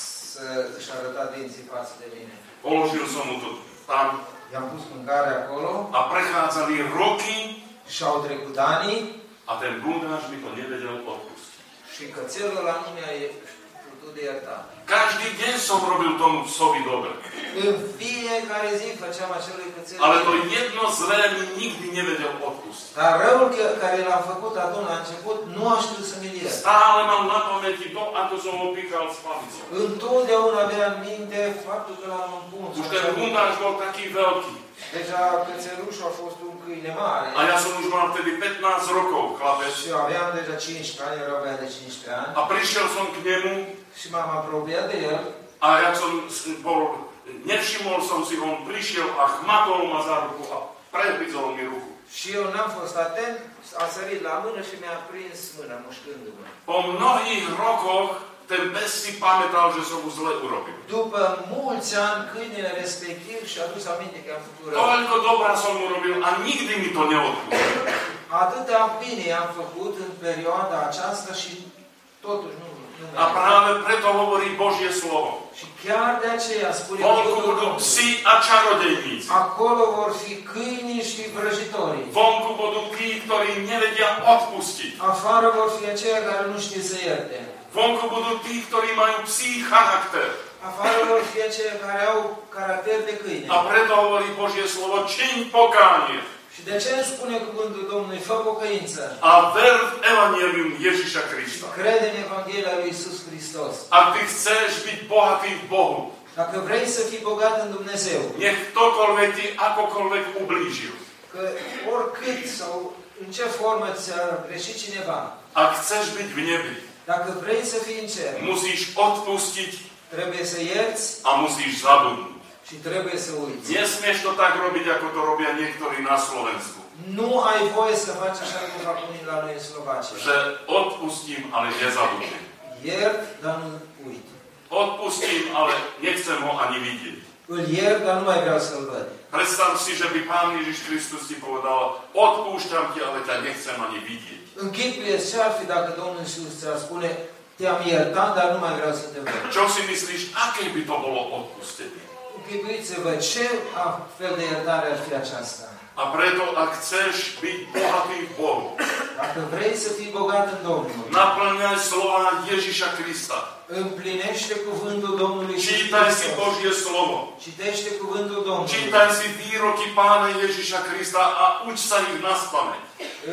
își arăta dinții față de mine. Položil som mu to tam I-am pus mâncare acolo a prechádzali roky și au trecut ani a ten bundáš mi to nevedel odpustiť. și cățelul la mine a putut de iertat. Každý deň som robil tomu psovi dobre. În fiecare zi făceam acelui cățel. Ale to jedno zlé mi nikdy nevedel odpustiť. Dar răul care l-am făcut atunci la început nu a știut să mi-l ierte. Stále mám na pamäti to, ako som ho pichal s palicou. Întotdeauna avea în minte faptul că l-am împuns. Už ten bundáš bol taký veľký. Deja cățelușul a fost un câine mare. A ja som už mal vtedy 15 rokov, chlapec. Și aveam deja 15 ani, era abia de 15 ani. A prišiel som k nemu Și m-am apropiat de el. a jak som bol, nevšimol som si, on prišiel a chmatol ma za ruku a prehryzol mi ruku. Și eu n-am fost atent, a sărit la mână și mi-a prins mâna, mușcându-mă. Po mnohých rokoch ten pes si pamätal, že som mu zle urobil. După mulți ani, câinele respectiv și-a adus aminte că am făcut rău. Toľko dobra som mu robil a nikdy mi to neodpustil. Atâtea bine am făcut în perioada aceasta și totuși nu A práve preto hovorí Božie slovo. Și chiar de aceea spune Vonku budú psi a čarodejníci. acolo vor fi câinii și vrăjitorii. Vonku budú tí, ktorí nevedia odpustiť. Afară vor fi aceia care nu știu să ierte. Vonku budú tí, ktorí majú psí charakter. Afară vor fi aceia care au caracter de câine. A preto hovorí Božie slovo, čiň pokánie. Și de ce îmi spune cuvântul Domnului? Fă pocăință. A ver v Evangelium Ježiša Krista. Crede în Evanghelia lui Iisus Hristos. Ak ty chceš byť bohatý v Bohu, Dacă vrei să fii bogat în Dumnezeu, nech ktokoľvek ti akokoľvek ublížil. că oricât sau în ce formă ți-a greșit cineva, Ak chceš byť v nebi, dacă vrei să fii în cer, musíš odpustiť trebuie să ierți a musíš zabudnúť. și trebuie să uiți. Nesmieš to tak robiť, ako to robia niektorí na Slovensku. Nu ai voie să faci așa cum fac unii la noi în Slovacia. Že odpustím, ale nezabudnem. Iert, dar nu uit. Odpustím, ale nechcem ho ani vidieť. Îl iert, dar nu mai vreau să-l văd. Predstav si, že by Pán Ježiš Kristus ti povedal, odpúšťam ti, ale ťa nechcem ani vidieť. Închipuieți ce ar fi dacă Domnul Iisus ți-ar spune, te-am iertat, dar nu mai vreau să te văd. Čo si myslíš, aké by to bolo odpustenie? Închipuiți-vă ce fel de iertare ar fi aceasta. A preto, ak chceš byť bohatý v Bohu, Dacă vrei să fii bogat în Domnul, naplňaj slova Ježiša Krista. împlinește cuvântul Domnului Iisus Čítaj si Hristos. Božie slovo. Citește cuvântul Domnului. Čítaj si výroky Pána Ježiša Krista a uč sa ich naspamäť.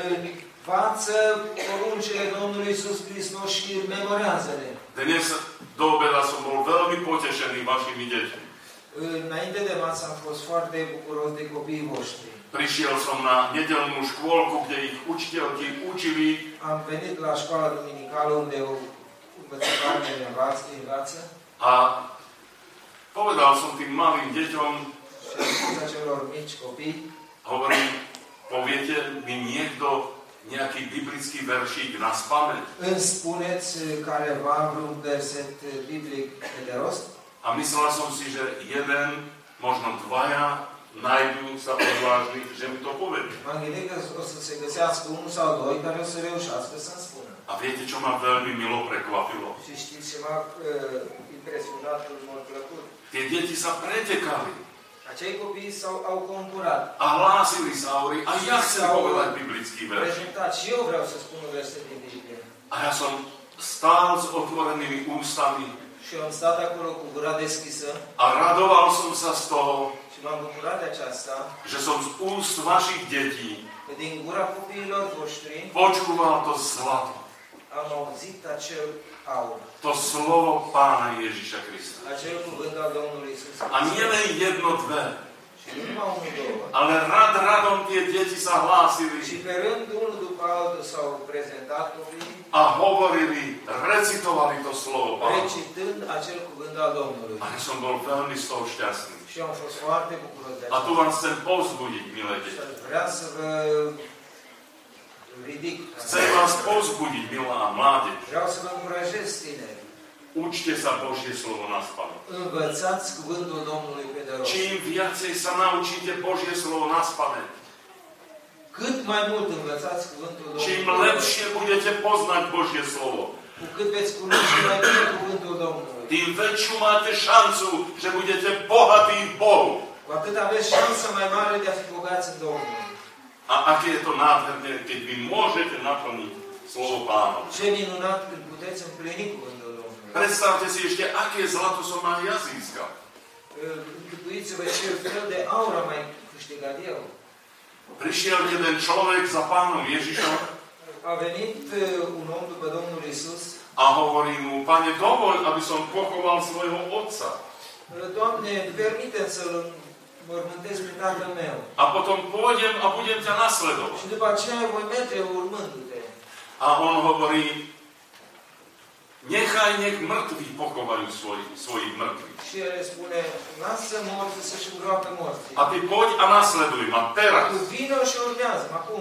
Învață poruncile Domnului Iisus Hristos și memorează-le. Dnes do obeda som bol veľmi potešený vašimi deťmi. Înainte de masă am fost foarte bucuros de copiii voștri. Prišiel som na nedeľnú škôlku, kde ich učiteľky učili Am venit la școala duminicală unde învățătoarele ne învață a povedal som tým malým deťom, și am spus acelor mici copii, hovorím, poviete mi niekto nejaký biblický veršík na spamäť? îmi spuneți careva vreun verset biblic de rost? A myslel som si, že jeden, možno dvaja nájdú sa odvážni, že mi to povedia. M-am gândit că o să se găsească unul sau doi care o să reușească să-mi spună. A viete, čo ma veľmi milo prekvapilo? Și știți ceva impresionat în mod plăcut? Tie deti sa pretekali Acei copii au concurat. a hlásili sa, hovorí, a ja chcem povedať biblický verš. Prezentat și eu vreau să spun un verset din Biblie. A ja som stál s otvorenými ústami Și am stat acolo cu gura deschisă a radoval som sa z toho, și m-am bucurat de aceasta, že som z úst vašich detí că din gura copiilor voștri počúval to zlato, am auzit acel aur, to slovo Pána Ježiša Krista. acel cuvânt al Domnului Iisus A nie len jedno, dve, Și Ale radom tie deti sa hlásili Și pe rând, unul după altul s-au prezentat copiii, a hovorili, recitovali to slovo Pána. recitând acel cuvânt al Domnului. A ja som bol veľmi z toho šťastný. Și am fost foarte bucuros de A tu aceasta. vám chcem povzbudiť, milé Și deti. aș vrea să vă ridic. Chcem vás povzbudiť, milá mládež. Vreau să vă încurajez, tineri. Učte sa Božie slovo na spamäť. Învățați cuvântul Domnului pe de rost. Čím viacej sa naučíte Božie slovo na spamäť, Cât mai mult învățați cuvântul čím Domnului, lepšie budete poznať Božie slovo, cu cât veți cunoaște mai bine cuvântul Domnului, tým väčšiu máte šancu, že budete bohatí v Bohu. cu atât aveți șansa mai mare de a fi bogați în Domnul. A aké je to nádherné, keď vy môžete naplniť slovo Pánovo. Ce minunat când puteți împlini cuvântul Domnului. Predstavte si ešte, aké zlato som mal ja získal. Închipuiți-vă ce fel de aur am mai câștigat eu. Prišiel jeden človek za Pánom Ježišom A venit un om după Domnul Iisus. a hovorí mu, Pane, dovoľ, aby som pochoval svojho otca. Doamne, permite-mi să-l mormântez pe tatăl meu. A potom pôjdem a budem ťa nasledovať. Și după aceea voi merge urmându-te. A on hovorí, nechaj, nech mŕtvi pochovajú svojich mŕtvych. Și el spune, lasă morții să-și îngroape morții. A ty poď a nasleduj ma teraz. Tu vină și urmează-mă acum.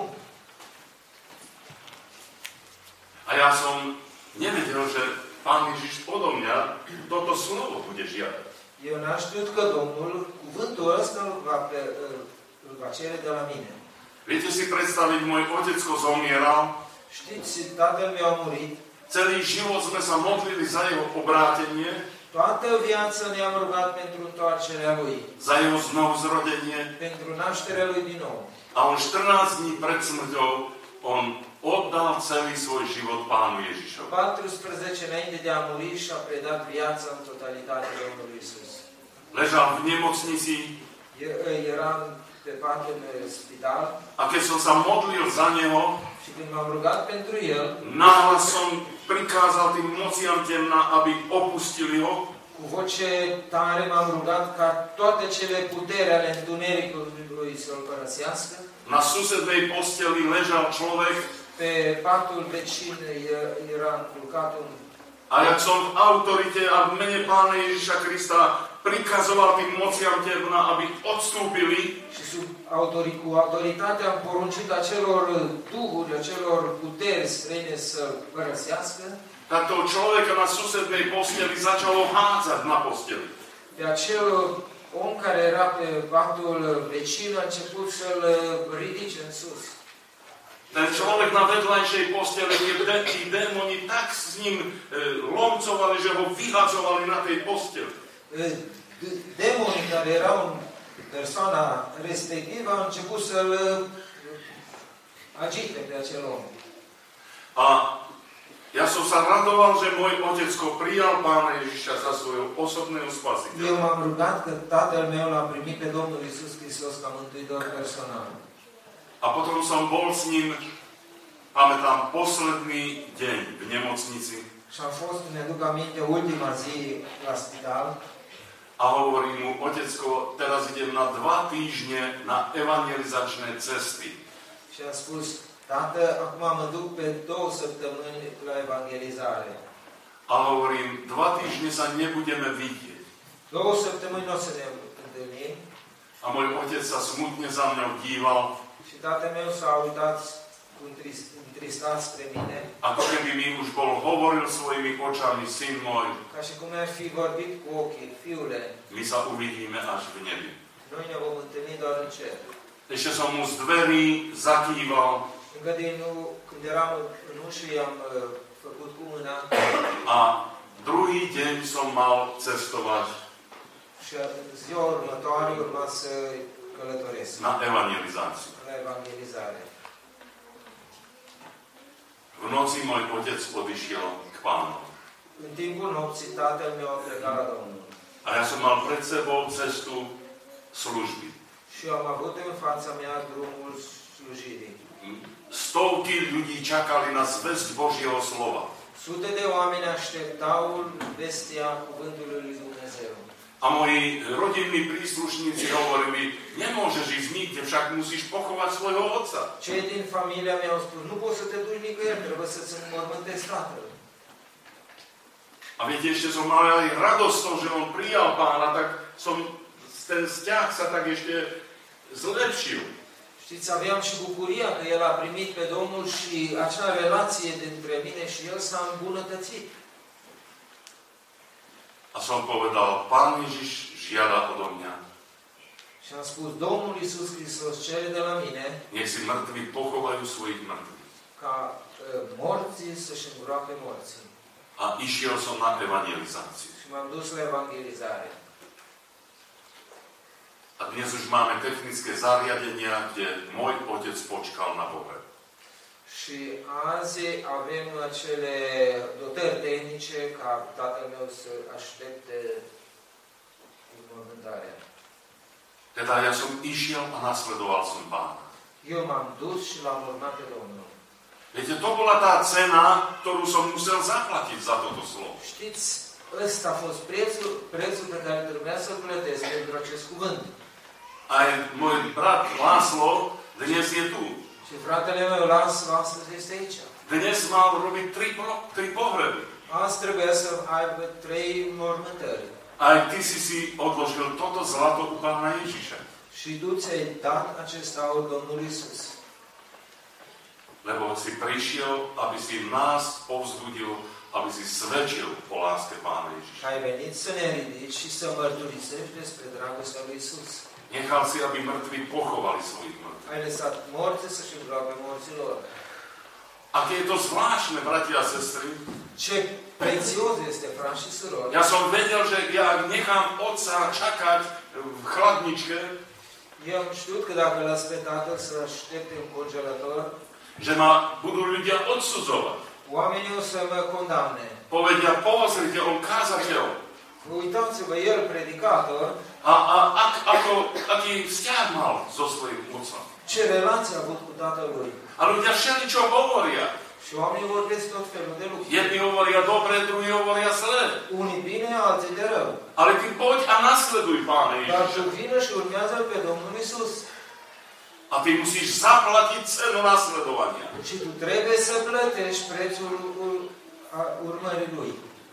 A ja som nevedel, že Pán Ježiš odo mňa toto slovo bude žiadať. Eu n-am știut că Domnul, cuvântul ăsta îl va cere de la mine. Viete si predstaviť, môj otecko zomieral, Știți, tatăl meu a murit. celý život sme sa modlili za jeho obrátenie, Toată viața ne-am rugat pentru întoarcerea lui, za jeho znovuzrodenie. pentru nașterea lui din nou. A on 14 dní pred smrťou, on oddal celý svoj život Pánu Ježišovi. 14 înainte de a muri și-a predat viața în totalitate Domnului Iisus. Ležal v nemocnici Era pe pat în spital a keď som sa modlil za neho, și când m-am rugat pentru el, náhlas som prikázal tým mociam temna, aby opustili ho. cu voce tare m-am rugat ca toate cele puteri ale întunericului să-l părăsească. Na susednej posteli ležal človek Pe patul vecin era culcat un... a jak som v autorite a v mene Pána Ježiša Krista prikazoval tým mociam temna, aby odstúpili, Și cu autoritate am poruncit acelor duhuri, acelor puteri străine să părăsească. tak toho človeka na susednej posteli začalo hádzať na posteli. Pe acel om care era pe patul vecin a început să-l ridice în sus. Ten človek na vedľajšej posteli, tí démoni tak s ním lomcovali, že ho vyhadzovali na tej posteli. Demonii care erau în persoana respectivă au început să-l agite pe acel om. A ja som sa radoval, že môj otecko prijal Pána Ježiša za svojho osobného spasiteľa. Eu m-am rugat că tatăl meu l-a primit pe Domnul Iisus Hristos ca mântuitor personal. A potom som bol s ním, pamätám, posledný deň v nemocnici Și am fost, mi-aduc aminte, ultima zi la spital a hovorím mu, otecko, teraz idem na 2 týždne na evangelizačné cesty. și am spus, tată, acum mă duc pe 2 săptămâni la evangelizare. A hovorím, 2 týždne sa nebudeme vidieť. 2 săptămâni nu o să ne întâlnim. A môj otec sa smutne za mňou díval, Și tatăl meu s-a uitat întristat spre mine, ako keby mi už bol hovoril svojimi očami, syn môj, ca și cum mi-ar fi vorbit cu ochii, fiule, my sa uvidíme až v nebi. noi ne vom întâlni doar în cer. Ešte som mu z dverí zakýval Încă când eram în ușă, i-am făcut cu mâna a druhý deň som mal cestovať și ziua următoare urma să călătoresc na evangelizáciu. la evangelizare. V noci môj otec odišiel k Pánovi. În timpul nopții, tatăl meu a plecat la Domnul. A ja som mal pred sebou cestu služby. Și eu am avut în fața mea drumul slujirii. Stovky ľudí čakali na zvesť Božieho slova. Sute de oameni așteptau vestea cuvântului lui Dumnezeu. A moji rodinní príslušníci hovorili mi, nemôžeš ísť nikde, však musíš pochovať svojho otca. Cei din familia mea au spus, nu poți să te duci nicăieri, trebuie să-ți înmormântezi tatăl. A viete, ešte som mal aj radosť toho, že on prijal Pána, tak som ten vzťah sa tak ešte zlepšil. Știți, aveam și bucuria că el a primit pe Domnul și acea relație dintre mine și el s-a îmbunătățit. A som povedal, Pán Ježiš žiada odo mňa. Și am spus, Domnul Iisus Hristos cere de la mine Nech si mŕtvi pochovajú svojich mŕtvych. ca morții să-și îngroape morții. A išiel som na evangelizáciu. Și m-am dus la evangelizare. A dnes už máme technické zariadenia, kde môj otec počkal na Boha. Și azi avem acele dotări tehnice ca tatăl meu să aștepte înmormântarea. Teda ja som išiel a nasledoval som Pána. Eu m-am dus și l-am urmat pe Domnul. Viete, to bola tá cena, ktorú som musel zaplatiť za toto slovo. Știți, ăsta a fost prețul pe care trebuia să-l plătesc pentru acest cuvânt. Aj môj brat Láslo dnes je tu. Și fratele meu, Laslo, astăzi este aici. Dnes mal robiť tri pohreby. Azi trebuia să aibă 3 mormântări. Aj ty si odložil toto zlato u Pána Ježiša. Și tu ți-ai dat acest aur Domnului Iisus. Lebo si prišiel, aby si nás povzbudil, aby si svedčil o láske Pána Ježiša. Ai venit să ne ridici și să mărturisești despre dragostea lui Iisus. Nechal si, aby mŕtvi pochovali svojich mŕtvych. Ai lăsat morții să-și îngroape morților. Aké je to zvláštne, bratia a sestry. Ce prețios este, frați și surori. Ja som vedel, že ja nechám otca čakať v chladničke, Eu am știut că dacă las pe tatăl să aștepte în congelator, že ma budú ľudia odsudzovať. oamenii o să mă condamne. Povedia, pozrite, on kázateľ. Uitați-vă, el, predicator, aký vzťah mal so svojím otcom. ce relație a avut cu tatălui. A ľudia všeličo hovoria. Și oamenii vorbesc tot felul de lucruri. Jedni hovoria dobre, druhí hovoria zle. Unii bine, alții de rău. Ale ty poď a nasleduj Pána Dar Ježiša. tu vină și urmează pe Domnul Iisus. A ty musíš zaplatiť cenu nasledovania. Și tu trebuie să plătești prețul urmării Lui.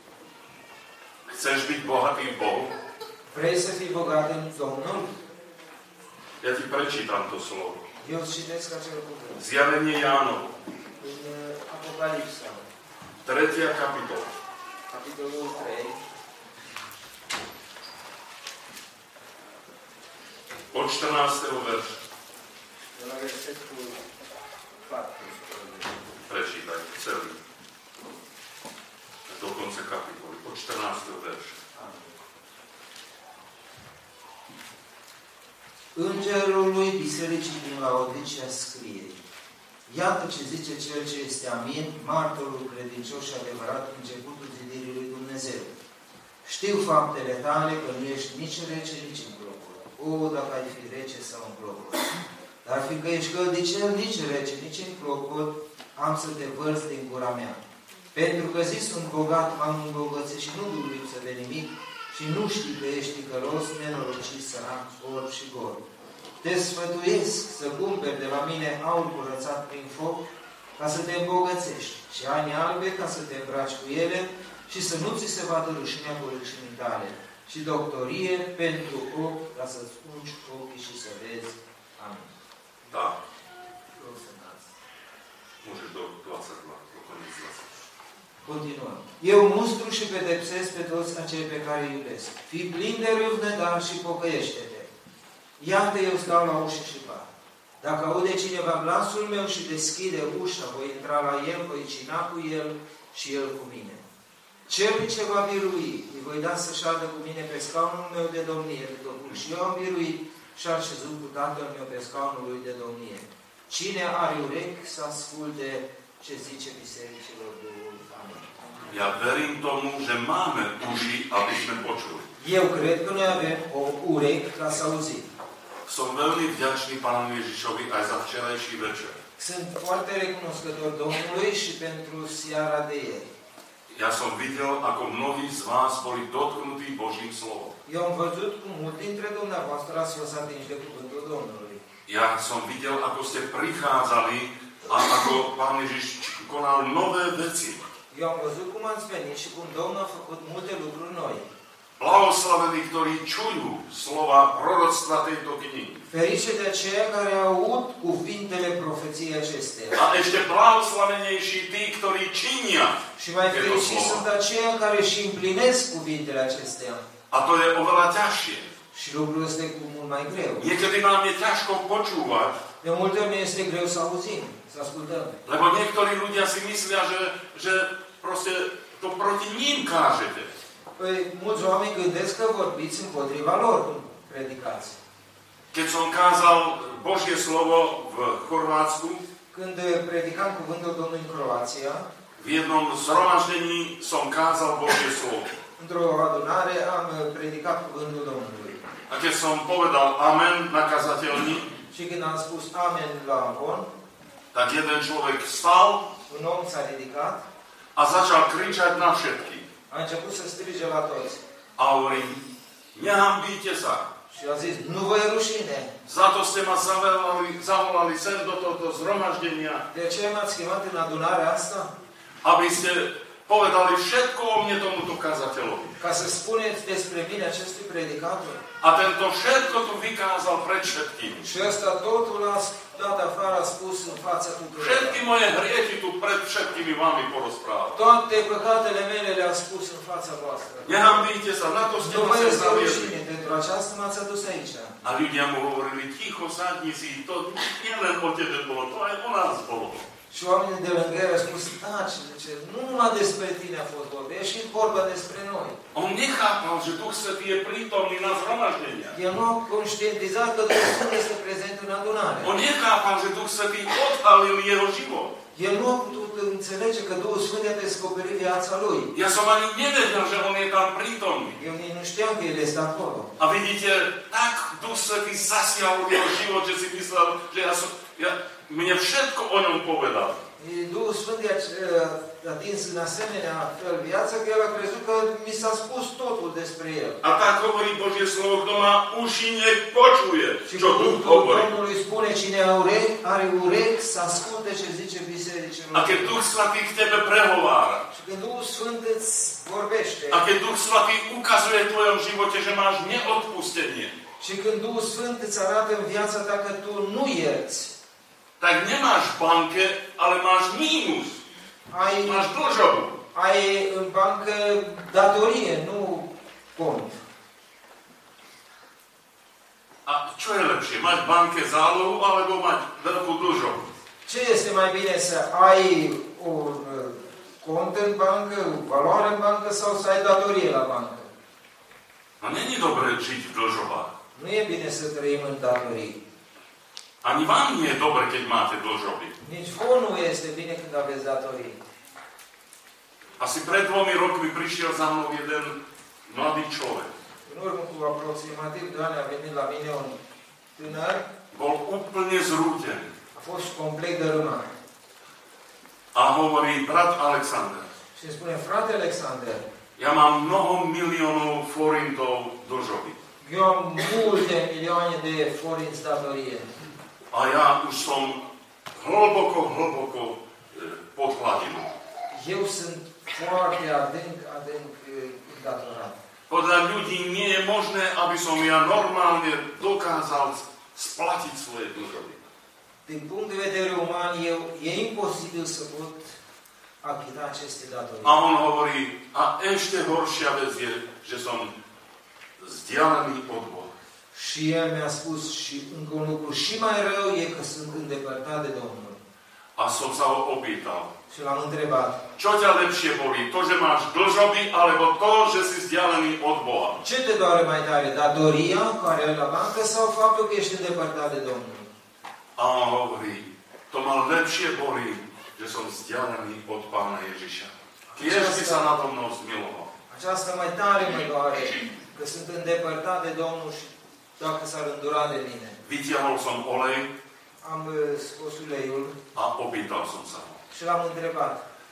Chceš byť bohatý v Bohu? Vrei să fii bogat în Domnul? Ja ti prečítam to slovo. Eu îți citesc acel cuvânt. Zjavenie Jánovo, În Apocalipsa, 3. kapitola. capitolul 3, od 14. verša. de la versetul 4. Prečítaj celý. Do konca kapitoly, od 14. verša. Îngerul lui Bisericii din Laodicea scrie: Iată ce zice Cel ce este Amin, martorul credincios și adevărat, începutul zidirii lui Dumnezeu. Știu faptele tale că nu ești nici rece, nici înclocot. O, dacă ai fi rece sau înclocot. Dar fiindcă ești căldicel, nici rece, nici înclocot, am să te vărs din gura mea. Pentru că zi sunt bogat, m-am îmbogățit și nu duc lipsă de nimic, și nu știi că ești ticălos, nenorocit, sărac, orb și gol. Te sfătuiesc să cumperi de la mine aur curățat prin foc, ca să te îmbogățești, și ani albe, ca să te îmbraci cu ele, și să nu ți se vadă rușinea cu rușinii tale, și doctorie pentru ochi, ca să-ți ungi ochii și să vezi. Amin. Da. Môžeš do 22, do koniec 20. Continuăm. Eu mustru și pedepsesc pe toți acei pe care îi iubesc. Fii plin de râvnă, dar și pocăiește-te. Iată, eu stau la ușă și bat. Dacă aude cineva glasul meu și deschide ușa, voi intra la el, voi cina cu el și el cu mine. Celui ce va birui, îi voi da să șadă cu mine pe scaunul meu de domnie, după cum și eu am biruit și am șezut cu Tatăl meu pe scaunul lui de domnie. Cine are urechi să asculte ce zice bisericilor Duhul. Amin. Ja verím tomu, že máme uši, aby sme počuli. Eu cred că noi avem o urechi ca să auzim. Som veľmi vďačný Pánu Ježišovi aj za včerajší večer. Sunt foarte recunoscător Domnului și pentru seara de ieri. Ja som videl, ako mnohí z vás boli dotknutí Božím slovom. Eu am văzut cum mulți dintre dumneavoastră ați fost atinși de cuvântul Domnului. Ja som videl, ako ste prichádzali a ako Pán Ježiš konal nové veci. Eu am văzut cum ați venit și cum Domnul a făcut multe lucruri noi. Blahoslavení, ktorí čujú slova proroctva tejto knihy. Ferice de aceia care aud cuvintele profeției acesteia. A ešte blahoslavenejší tí, ktorí činia Și mai tieto fericiți sunt slova. aceia care își împlinesc cuvintele acestea. A to je oveľa ťažšie. Și lucrul este cu mult mai greu. Niekedy nám je ťažko počúvať, De multe ori ne este greu să auzim, să ascultăm. lebo niektorí ľudia si myslia, že proste to proti ním kážete. Păi, mulți oameni gândesc că vorbiți împotriva lor când predicați. Keď som kázal Božie slovo v Chorvátsku, Când predicam cuvântul Domnului în Croația, v jednom zhromaždení som kázal Božie slovo. într-o adunare am predicat cuvântul Domnului. A keď som povedal amen na kazateľni, Și când am spus amen la amvon, tak jeden človek vstal un om s-a ridicat, a začal kričať na všetkých. a început să strige la toți. A hovorí, nehambíte sa. Și a zis, nu vă e rușine. Za to ste ma zavolali sem do tohto zhromaždenia, De ce m-ați chemat în adunarea asta? aby ste povedali všetko o mne tomuto kazateľovi. Ca să spuneți despre mine acestui predicator. A tento všetko tu vykázal pred všetkými. Și ăsta totul a dat afară, a spus în fața tuturor. Všetky moje hriechy tu pred všetkými vami porozprával. Toate păcatele mele le-a spus în fața voastră. Nehambíte sa, na to ste Nu ma vă sem este zaviedli. rușine, pentru aceasta m-ați adus aici. A ľudia mu hovorili, ticho, sadni si, to nie len o tebe bolo, to aj o nás bolo. Și oamenii de lângă el au spus, taci, zice, nu numai despre tine a fost vorba, e și vorba despre noi. On nechápal, že Duch Svätý je prítomný na zhromaždeniach. El nu a conștientizat că Duhul Sfânt este prezent în adunare. On nechápal, že Duch Svätý odhalil jeho život. El nu a putut înțelege că Duhul Sfânt i-a descoperit viața lui. Ja som ani nevedel, že on je tam prítomný. Eu nici nu știam că el este acolo. A vidíte, tak Duch Svätý zasiahol jeho život, že si myslel, že mne všetko o ňom povedal. Duhul Sfânt i-a atins în asemenea fel viața că el a crezut că mi s-a spus totul despre el. A tak hovorí Božie slovo, kto má uši, nech počuje, Și čo Duh cuvântul hovorí. Domnului spune, cine are urechi să asculte ce zice bisericilor. A keď Duch Svätý k tebe prehovára, Și când Duhul Sfânt îți vorbește, a keď Duch Svätý ukazuje v tvojom živote, že máš neodpustenie, și când Duhul Sfânt îți arată în viața ta că tu nu ierți, tak nemáš banke, ale máš mínus. Máš dlžobu. ai în bancă datorie, nu cont. A čo je lepšie? Mať v banke zálohu alebo mať veľkú dlžobu? Ce este mai bine să ai un cont în bancă, o valoare în bancă sau să ai datorie la bancă? No není dobré žiť v dlžobách. Nu e bine să trăim în datorii. Ani vám nie je dobre, keď máte dlžoby. Nici vouă nu este bine când aveți datorii. Asi pred 2 rokmi prišiel za mnou jeden mladý človek. În urmă cu aproximativ 2 ani a venit la mine un tânăr, Bol úplne zrútený. a fost complet dărâmat. A hovorí, brat Alexander, Și îmi spune, frate Alexander, ja mám mnoho miliónov forintov dlžoby. eu am multe milioane de forinți datorie. A ja už som hlboko pod hladinou. Eu sunt foarte adânc datorat. Podľa ľudí nie je možné, aby som ja normálne dokázal splatiť svoje dlžoby. Din punct de vedere uman, e imposibil să pot achita aceste datorii. A on hovorí, a ešte horšia vec je, že som vzdialený od Boha. Și el mi-a spus și încă un lucru și mai rău e că sunt îndepărtat de Domnul. A som sa ho opýtal, Și l-am întrebat, čo ťa lepšie bolí? To, že máš dlžoby, alebo to, že si vzdialený od Boha? ce te doare mai tare, datoria care ai la bancă sau faptul că ești îndepărtat de Domnul? A on hovorí, to ma lepšie bolí, že som vzdialený od Pána Ježiša. Tiež by sa nado mnou zmiloval. Aceasta mai tare mă doare, că sunt îndepărtat de Domnul și dacă s-ar îndura de mine. Vytiahol som olej Am scos uleiul a opýtal som sa ho. și l-am întrebat,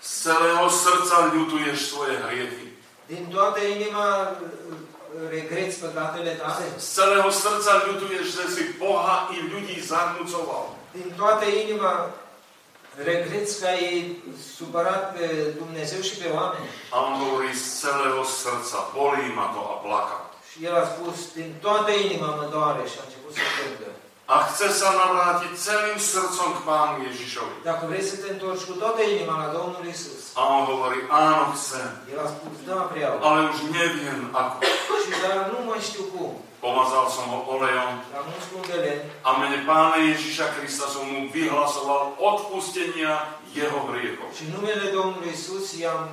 Z celého srdca ľutuješ svoje hriechy. Din toată inima regreți păcatele tale? Z celého srdca ľutuješ, že si Boha i ľudí zarmucoval. Din toată inima regreți că ai supărat pe Dumnezeu și pe oameni? A on hovorí z celého srdca, bolí ma to a plaka. Și el a spus, din toată inima mă doare și a început să plângă. A chce sa navrátiť celým srdcom k Pánu Ježišovi. Dacă vrei să te întorci cu toată inima la Domnul Isus. A on hovorí, áno, chcem, El a spus, da, vreau. ale už neviem ako. Și dar nu mai știu cum. Pomazal som ho olejom L-am uns cu un gălen a mene Pána Ježiša Krista som mu vyhlasoval odpustenia jeho hriechov. și în numele Domnului Isus i-am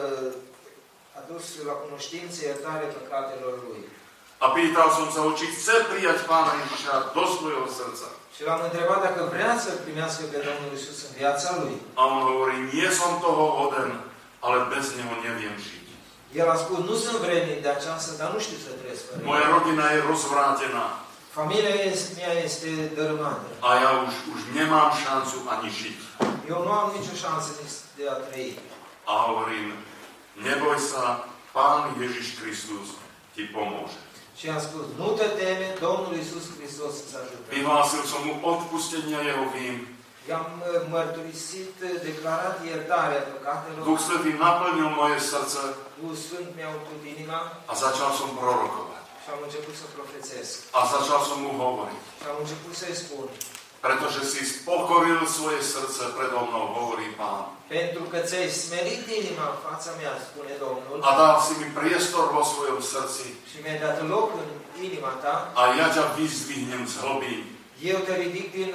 adus la cunoștință iertare păcatelor lui. A pýtal som sa ho, či chce prijať Pána Ježiša do svojho srdca. Și l-am întrebat dacă vrea să primească pe Domnul Isus în viața lui. A on hovorí, nie som toho hoden, ale bez neho neviem žiť. El a spus, nu sunt vrednic de aceasta, dar nu știu să trăiesc fără Moja el. rodina je rozvrátená Familia mea este dărâmată. a ja už nemám šancu ani žiť. Eu nu am nicio șansă de a trăi. A hovorím, neboj sa, Pán Ježiš Kristus ti pomôže. Și am spus, nu te teme, Domnul Isus Hristos îți ajută. Vyhlásil som mu odpustenia jeho vín. I-am mărturisit, declarat iertarea păcatelor. Duch Svätý naplnil moje srdce Duhul Sfânt mi-a umplut inima a začal som prorokovať. și am început să profețesc. A začal som mu hovoriť. Și am început să-i spun, Pretože si spokoril svoje srdce predo mnou, hovorí Pán. pentru că ți-ai smerit inima în fața mea, spune Domnul, A dal si mi priestor vo svojom srdci. și mi-ai dat loc în inima ta, A ja ťa vyzdvihnem z hlbín. eu te ridic din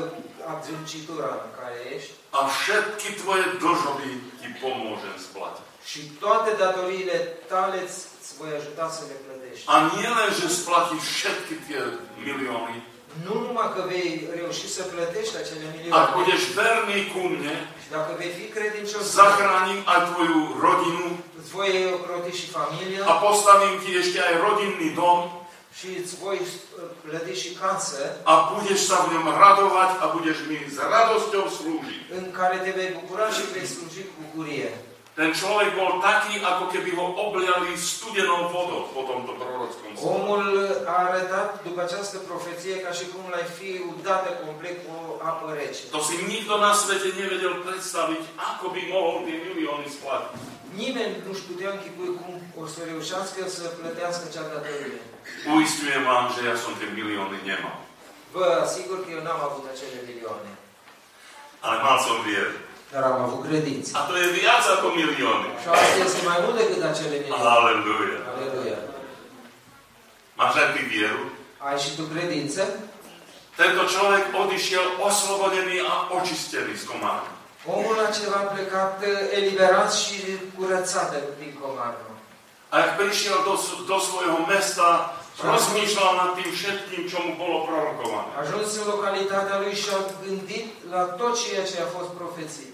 adâncitura în care ești A všetky tvoje dlžoby ti pomôžem splatiť. și toate datoriile tale îți voi ajuta să le plătești. A nie len, že splatíš všetky tie milióny, Nu numai că vei reuși să plătești acele ak milioane, budeš verný ku mne, și dacă vei fi credincios, zachránim aj tvoju rodinu îți voi ocroti și familia a postavím ti ešte aj rodinný dom și îți voi plăti și casă a budeš sa v ňom radovať a budeš mi s radosťou slúžiť. în care te vei bucura și vei sluji cu bucurie. Ten človek bol taký, ako keby ho obliali studenou vodou po tomto prorockom slove. Omul a arătat după această profeție ca și cum l-ai fi udată complet cu apă rece. To si nikto na svete nevedel predstaviť, ako by mohol tie milióny splatiť. Nimeni nu-și putea închipui cum o să reușească să plătească cea datorie. Uistujem vám, že ja som tie milióny nemal. Vă asigur că eu n-am avut acele milioane, Ale mal som vieru. dar am avut credință. A to je viac ako milióny. Și asta este mai mult decât acele milioane. Aleluja. Aleluia. Máš aj ty vieru? Ai și tu credință? Tento človek odišiel oslobodený a očistený z komárny. Omul acela a plecat eliberat și curățat din comarnă. A jak prišiel do svojho mesta, rozmýšľal nad tým všetkým, čo mu bolo prorokované. A ajuns în localitatea lui și a gândit la tot ceea ce a fost profețit.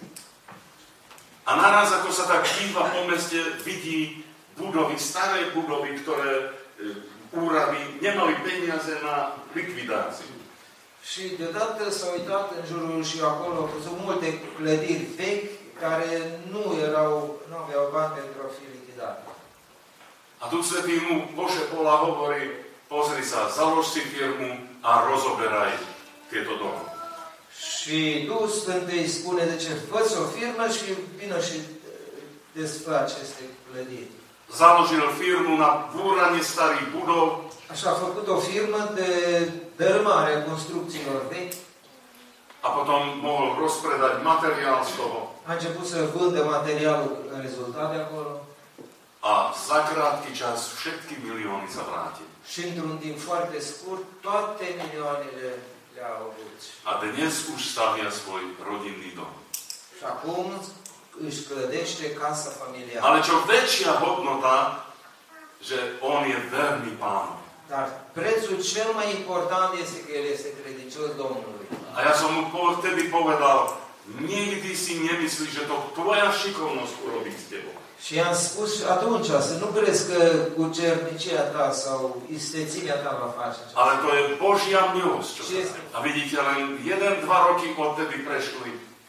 A naraz, ako sa tak díva po meste, vidí budovy, staré budovy, ktoré úrady nemali peniaze na likvidáciu. Și deodată s-a uitat în jurul și acolo a văzut multe clădiri vechi care nu aveau bani pentru a fi lichidate. A Duch Svätý mu pošepol a hovorí, pozri sa, založ si firmu a rozoberaj tieto domy. Și Duhul Sfânt îi spune, de ce fă-ți o firmă și vină și desfă aceste clădiri. Založil firmu na búranie starých budov Așa a făcut o firmă de dărâmare a construcțiilor vechi. a potom mohol rozpredať materiál z toho. A început să vândă materialul rezultat de acolo. A za krátky čas všetky milióny sa vrátili. Și într-un timp foarte scurt, toate milioanele le-a avut. A dnes už stavia svoj rodinný dom. Și acum își clădește casa familială. Ale čo väčšia hodnota, že on je verný Pánu. Dar prețul cel mai important este că el este credincios Domnului. A ja som mu vtedy povedal, nikdy si nemyslíš, že to tvoja šikovnosť urobí s tebou. Și i-am spus atunci, să nu crezi că cu cernicia ta sau istețimea ta va face aceasta. Ale to je Božia milosť. Čo sa... A vidíte, len 1-2 roky odtedy prešli. Și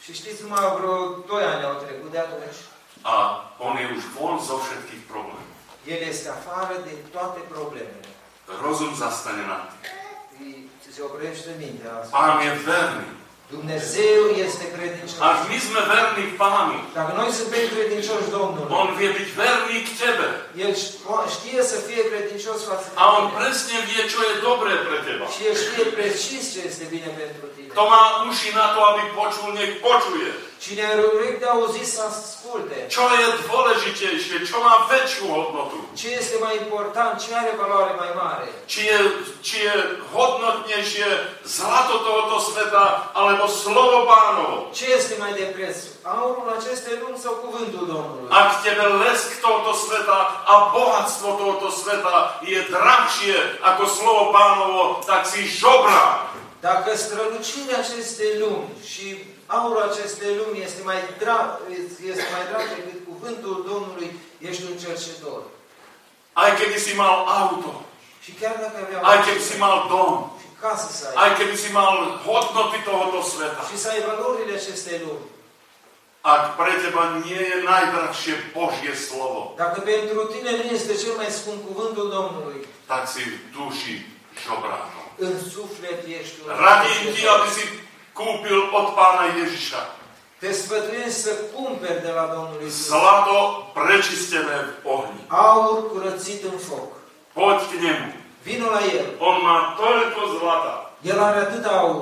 Și știți, numai vreo 2 ani au trecut de atunci. A on je už von zo všetkých problémov. El este afară de toate problemele. Rozum zastane nad tým. Se oprește mintea asta. Pán je verný. Dumnezeu este credincios. Ak my sme verní Pánu, Dacă noi suntem credincioși Domnului, on vie byť verný k tebe. El știe să fie credincios față de A on tine. presne vie, čo je dobré pre teba. Și El știe precis ce este bine pentru tine. Kto má uši na to, aby počul, nech počuje. Cine are urechi de auzit să asculte. Čo je dôležitejšie, čo má väčšiu hodnotu. Ce este mai important, ce are valoare mai mare. Či je hodnotnejšie zlato tohoto sveta, alebo slovo Pánovo. Ce este mai de preț? Aurul acestei lumi sau cuvântul Domnului? Ak tebe lesk tohoto sveta a bohatstvo tohoto sveta je drahšie ako slovo Pánovo, tak si žobrák. Dacă strălucirea acestei lumi și aurul acestei lumi este mai drag decât cuvântul Domnului, ești un cercetor. Aj keby si mal auto, Și chiar dacă aveam aj keby si mal dom, și casă să ai, aj keby si mal hodnoty tohoto sveta, și să ai valorile acestei lumi, ak pre teba nie je najdrahšie Božie slovo, dacă pentru tine nu este cel mai scump cuvântul Domnului, tak si v duši žobrákom. în suflet ești un Radím ti, cercetor. aby si kúpil od Pána Ježiša Te sfătuiesc să cumperi de la Domnul Iisus zlato prečistené v ohni. aur curățit în foc. Poď k nemu. Vino la El. On má toľko zlata. El are atât aur.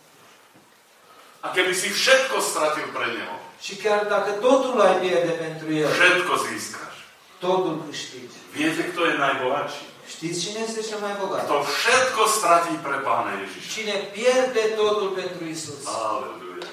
A keby si všetko stratil pre neho, Și chiar dacă totul ai pierde pentru El, všetko získaš. totul câștigi. Viete, kto je najbohatší? Știți cine este cel mai bogat? Kto všetko stratí pre Pána Ježiša. Cine pierde totul pentru Isus. Aleluja.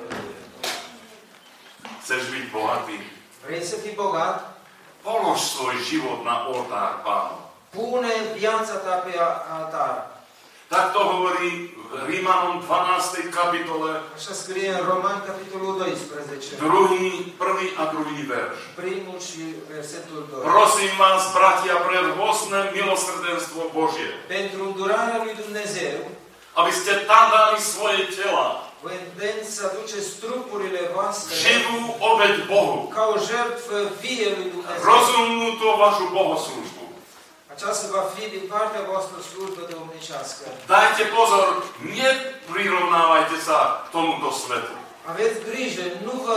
Chceš byť bohatý? Vrei să fii bogat? Polož svoj život na oltár Pánu. Pune viața ta pe altar. Tak to hovorí v Rímanom 12. kapitole, Așa scrie în Roman, capitolul 12. prvý a druhý verš. Primul și versetul 2. Prosím vás, bratia, pre rôzne milosrdenstvo Božie, Pentru îndurarea lui Dumnezeu, aby ste tam dali svoje tela, vă îndemn să aduceți trupurile voastre živú obeť Bohu, ca o jertfă vie lui Dumnezeu. rozumnú tú vašu bohoslúžbu. Aceasta va fi din partea voastră slujbă domnicească. Dajte pozor, neprirovnávajte sa k tomuto svetu, Aveți grijă, nu vă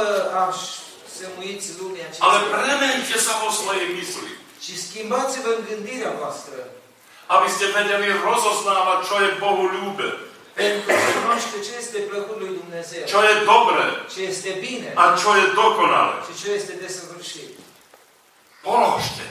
asemuiți lumii ale acestei, premente sa vo svojej mysli, ci schimbați-vă în gândirea voastră aby ste vedeli rozoznávať, čo je Bohu ľúbe, pentru a cunoaște ce este plăcut lui Dumnezeu, čo je dobré ce este bine a čo je dokonalé. și ce este desăvârșit. Položte.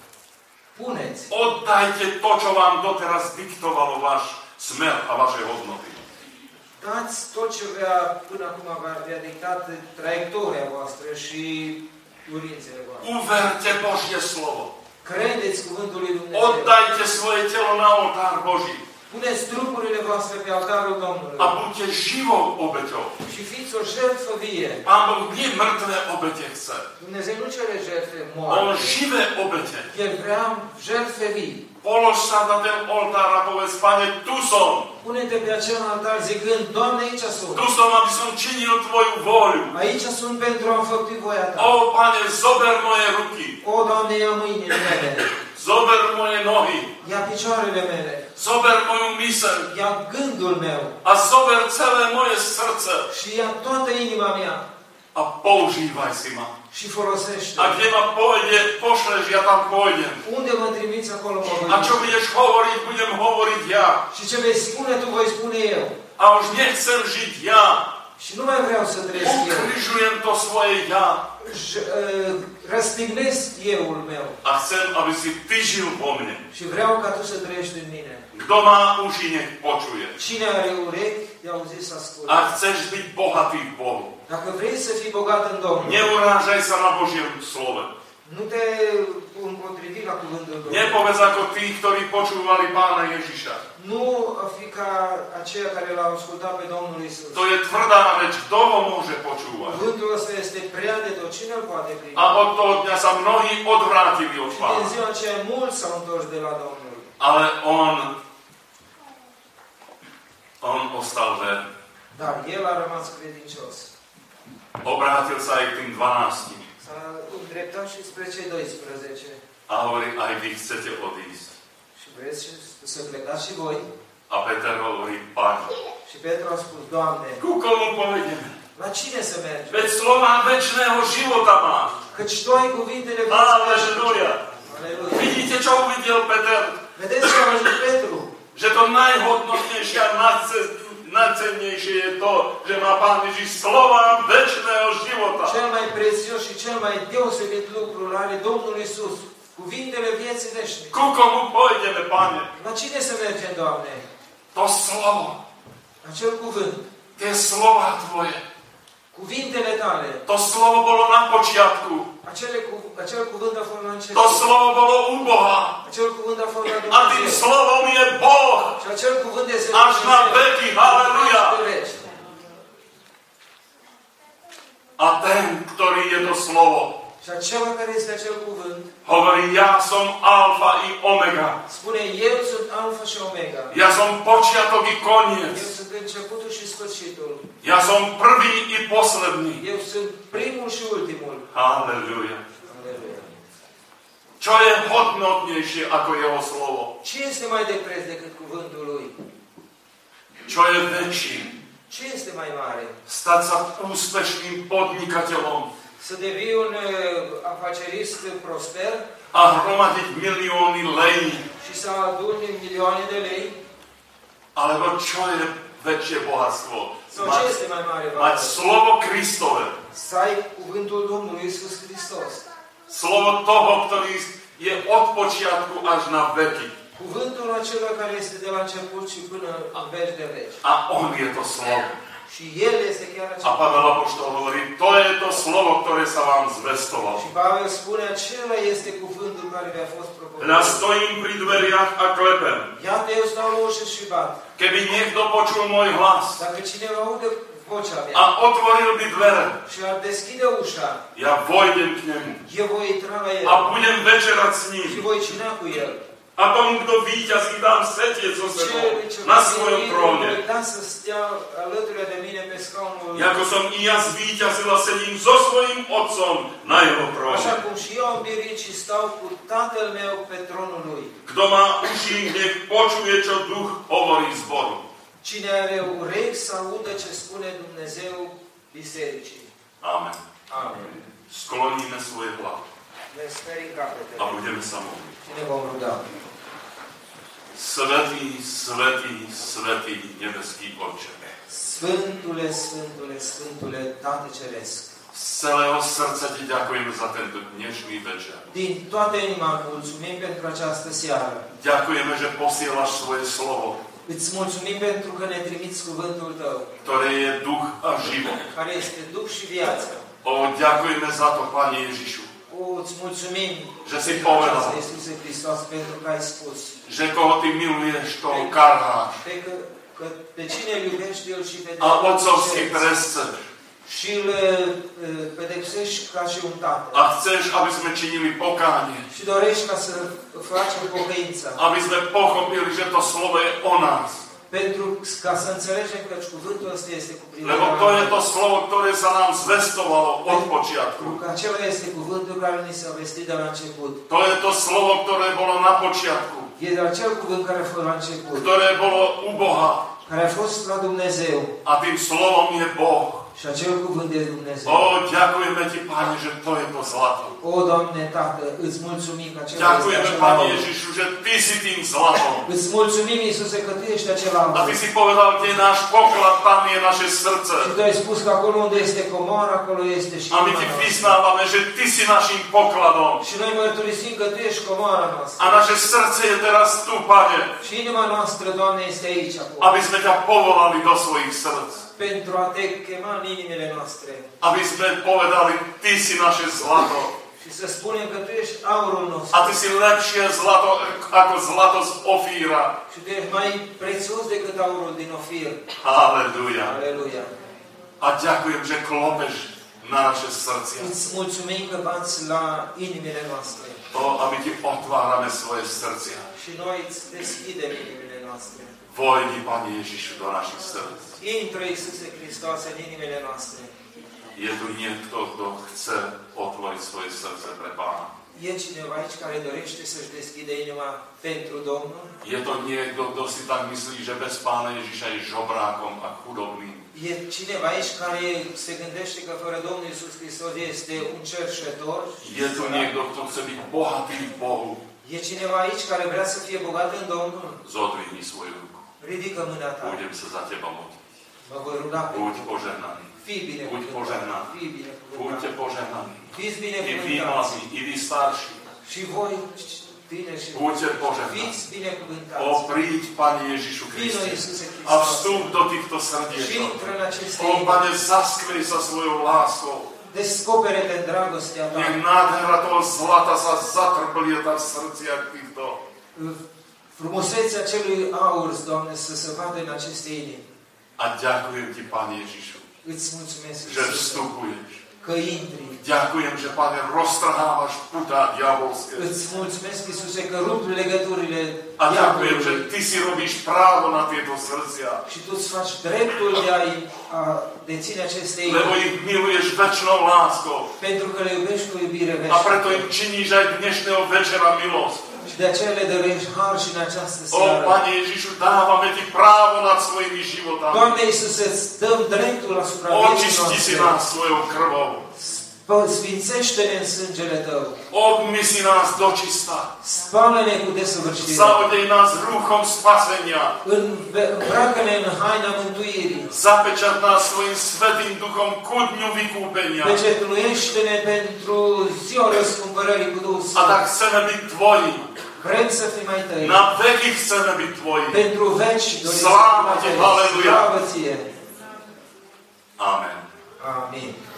Puneți, Oddajte to, čo vám doteraz diktovalo váš smer a vaše hodnoty. dați tot ce până acum v-a dictat traiectoria voastră și dorințele voastre. Uverte Božie slovo. Credeți cuvântul lui Dumnezeu. Oddajte svoje telo na oltár Boží. Puneți trupurile voastre pe altarul Domnului A buďte živou obeťou. și fiți o jertfă vie. Pán Boh nie mŕtve obete chce. Dumnezeu nu cere jertfe On moarte. živé obete. El vrea jertfe vii. Polož sa na ten oltár a povedz, Pane, tu som. Pune-te pe acel altar zicând, Doamne, aici sunt. Tu som, aby som činil Tvoju vôľu. Aici sunt pentru a înfăptui voia ta. O, Pane, zober moje ruky. O, Doamne, ia mâinile mele. Zober moje nohy. Ia picioarele mele. Zober moju myseľ. Ia gândul meu. A zober celé moje srdce. Și ia toată inima mea. A používaj si ma. Și folosește. A kde ma pošleš, ja tam pôjdem. Unde mă trimiți, acolo mă voi A čo duce. budeš hovoriť, budem hovoriť ja. Și ce vei spune, tu voi spune eu. A už nechcem žiť ja. Și nu mai vreau să trăiesc eu. Ukrižujem to svoje ja. Răstignesc euul meu. A chcem, aby si ty žil vo mne. Și vreau ca tu să trăiești în mine. Kto má uši, nech počuje. Cine are urechi, de auzit să asculte. A chceš byť bohatý v Bohu. Dacă vrei să fii bogat în Domnul, Neurážaj sa na Božiem slove. nu te împotrivi la cuvântul Domnului. Nepovedz ako tí, ktorí počúvali Pána Ježiša. Nu fi ca aceia care l-au ascultat pe Domnul Isus. To je tvrdá reč, kto ho môže počúvať. Cuvântul ăsta este prea de tot. Cine îl poate primi? A od toho dňa sa mnohí odvrátili od Și din Pána. ziua aceea mulți s-au întors de la Domnul. Ale on ostal verný. Dar el a rămas credincios. Obrátil sa aj k tým 12. S-a îndreptat și spre cei 12. A hovorí, aj vy chcete odísť. Și vreți să plecați și voi? A Peter hovorí, Pane, Și Petru a spus, Doamne, ku komu pôjdeme? la cine să mergem? Veď slova večného života máš. Căci tu ai cuvintele vieții Aleluja. Aleluja. Vidíte, čo uvidel Peter? Vedeți ce a văzut Petru? Že to najhodnotnejšie a najcennejšie je to, že má Pán Ježiš slova večného života. Cel mai prețios și cel mai deosebit lucru are Domnul Iisus. Cuvintele vieții veșnice. Ku komu pôjdeme, Pane? La cine să mergem, Doamne? To slovo, Acel cuvânt. tie slova Tvoje. Cuvintele tale. To slovo bolo na počiatku. Acel cuvânt a fost la început. To slovo bolo u Boha. Acel cuvânt a fost la A tým Dumnezeu. slovom je Boh. Și acel cuvânt este Až na veky. Halleluja. A ten, ktorý je to slovo, Și acela care este acel cuvânt hovorí, ja som alfa i omega. spune, eu sunt alfa și omega. Ja som počiatok i koniec. Eu sunt începutul și sfârșitul. Ja som prvý i posledný. Eu sunt primul și ultimul. Halleluja. Aleluia. Čo je hodnotnejšie ako jeho slovo? Ce este mai de preț decât cuvântul lui? Čo je väčší? Ce este mai mare? Stať sa úspešným podnikateľom Să devii un afacerist prosper a hromadiť milióny lení. și să aduni milioane de lei? Alebo čo je väčšie bohatstvo? Sau ce este mai mare Mať valoare? slovo Kristove. Să ai cuvântul Domnului Iisus Hristos. Slovo toho, ktorý je od počiatku až na veky. Cuvântul acela care este de la început și până în veci de veci. A on je to slovo. Și El este chiar A acela. Pavel Apoštol hovorí, to je to slovo, ktoré sa vám zvestovalo. Și Pavel spune, acela este cuvântul care mi-a fost Ja propovăduit. stojím pri dveriach a klepem. Iată, eu stau la ușă și bat. Keby niekto počul môj hlas Dacă cineva aude vocea mea a otvoril by dvere, și ar deschide ușa, ja vojdem k nemu eu voi intra la el a budem večerať s și ním. voi cina cu el. A tomu, kto víťazí, dám sedieť so sebou Celui ce na va svojom veni, tróne. voi da să stea alături de mine pe scaunul lui. Jako som i ja zvíťazil a sedím so svojím otcom na jeho Așa tróne. cum și eu am birit și stau cu Tatăl meu pe tronul lui. Kto má uši, nech počuje, čo duch hovorí zboru. Cine are urechi să audă ce spune Dumnezeu bisericii. Amen. Amen. Skloníme svoje hlavy Ne sperim capetele a budeme sa modliť. și ne vom ruga. Svetý, svetý, svetý nebeský Otče. Sfântule, Sfântule, Sfântule, Tată Ceresc. Z celého srdca Ti ďakujeme za tento dnešný večer. Din toată inima mulțumim pentru această seară. Ďakujeme, že posielaš svoje slovo, Îți mulțumim pentru că ne trimiți cuvântul Tău, ktoré je duch a život. care este Duh și viață. O, ďakujeme za to, Pane Ježišu, Îți mulțumim, že si povedal, Iisuse Hristos, pentru că ai spus že koho Ty miluješ, toho karháš. că pe cine îl iubești, El și A otcovský prescer. și îl pedepsești ca și un tată. A chceš, aby sme činili pokánie. Și dorești ca să facem pocăință. Aby sme pochopili, že to slovo je o nás. Pentru ca să înțelegem că cuvântul ăsta este cu privire Lebo to je to slovo, ktoré sa nám zvestovalo od počiatku. Pentru că acela este cuvântul care ni s-a vestit de la început. To je to slovo, ktoré bolo na počiatku. E acel cuvânt care a fost la început, Ktoré bolo u Boha. care a fost la Dumnezeu. A tým slovom je Boh. Și acel cuvânt de Dumnezeu. O, ďakujeme Ti, Pane, že to je to zlato. O, Doamne, Tată, îți mulțumim că acela Ďakujeme, este Pane acela. Ježišu, že Ty si tým zlatom. Îți mulțumim, Iisuse, că Tu ești acela. A Ty si povedal, kde je náš poklad, tam je naše srdce. Și Tu ai spus că acolo unde este comora, acolo este și A my inima Ti noastră. vyznávame, že Ty si našim pokladom. Și noi mărturisim că Tu ești comora noastră. A naše srdce je teraz tu, Pane, Și inima noastră, Doamne, este aici acum. aby sme ťa povolali do svojich srdc. Pentru a Te chema în inimile noastre. Aby sme povedali, Ty si naše zlato. Și să spunem că Tu ești aurul nostru. A Ty si lepšie zlato ako zlato z Ofíra. Și Tu ești mai prețios decât aurul din Ofir. Halleluja. Aleluia. A ďakujem, že klopeš na naše srdcia. Îți mulțumim că bați la inimile noastre. To, aby Ti otvárame svoje srdcia. Și noi îți deschidem inimile noastre. Vojdi, Pane Ježišu, do našich srdc. Intră, Iisuse Hristos, în inimile noastre. Je tu niekto, kto chce otvoriť svoje srdce pre Pána. E cineva aici care dorește să-și deschide inima pentru Domnul? Je to niekto, kto si tak myslí, že bez Pána Ježiša je žobrákom a chudobným. E cineva aici care se gândește că fără Domnul Iisus Hristos este un cerșetor? Je tu niekto, kto chce byť bohatý v Bohu. E cineva aici care vrea să fie bogat în Domnul? Zodvihni svoju ruku. Ridică mâna ta. Budem sa za teba modliť. Mă voi ruga pe Buď požehnaný. Fii Buď požehnaný. Fii binecuvântat. Buďte požehnaní. Fiți I vy binecuvântați. mladí, i vy starší. Și voi, tineri și Buďte požehnaní. fiți binecuvântați. O, príď, Pane Ježišu Vino Kriste. Iisuse A Hristos. vstup do týchto Și srdiečok. intră în aceste O, Pane, zaskvej sa svojou láskou. Descopere-te în dragostea ta. Nech nádhera toho zlata sa zatrblieta v srdciach týchto. Frumusețea celui aur, Doamne, să se vadă în aceste inimi. A ďakujem Ti, Pane Ježišu, Îți mulțumesc, že Iisuse, vstupuješ. că intri. Ďakujem, že, Pane, roztrhávaš putá diabolské. Îți mulțumesc, Iisuse, că rup legăturile A ďakujem, že diavolului. Ty si robíš právo na tieto srdcia. Și tu îți faci dreptul de a deține aceste Lebo inimi. ich miluješ večnou láskou. Pentru că le iubești cu iubire A veșnică. preto im činíš aj dnešného večera milosť. Și de aceea le dăruiești har și în această O, seară. Pane Ježišu, dávame Ti právo nad svojimi životami. Doamne Iisuse, îți dăm dreptul asupra vieții Očisti si noastre. nás svojou krvou. Sfințește-ne în sângele Tău. Obmy si nás dočista. Spală-ne cu desăvârșire. Zaodej nás rúchom spasenia. Îmbracă-ne în haina mântuirii. Zapečat nás svojim svätým duchom ku dňu vykúpenia. Pecetluiește-ne pentru ziua răscumpărării cu Duhul A Sfânt. tak chceme byť Tvoji. Vrem să fim mai Tăi. Na veky chceme byť Tvoji. Pentru veci dorim să Slavă fim Ti, mai Tăi. haleluja. Slavă Ție. Amen. Amin.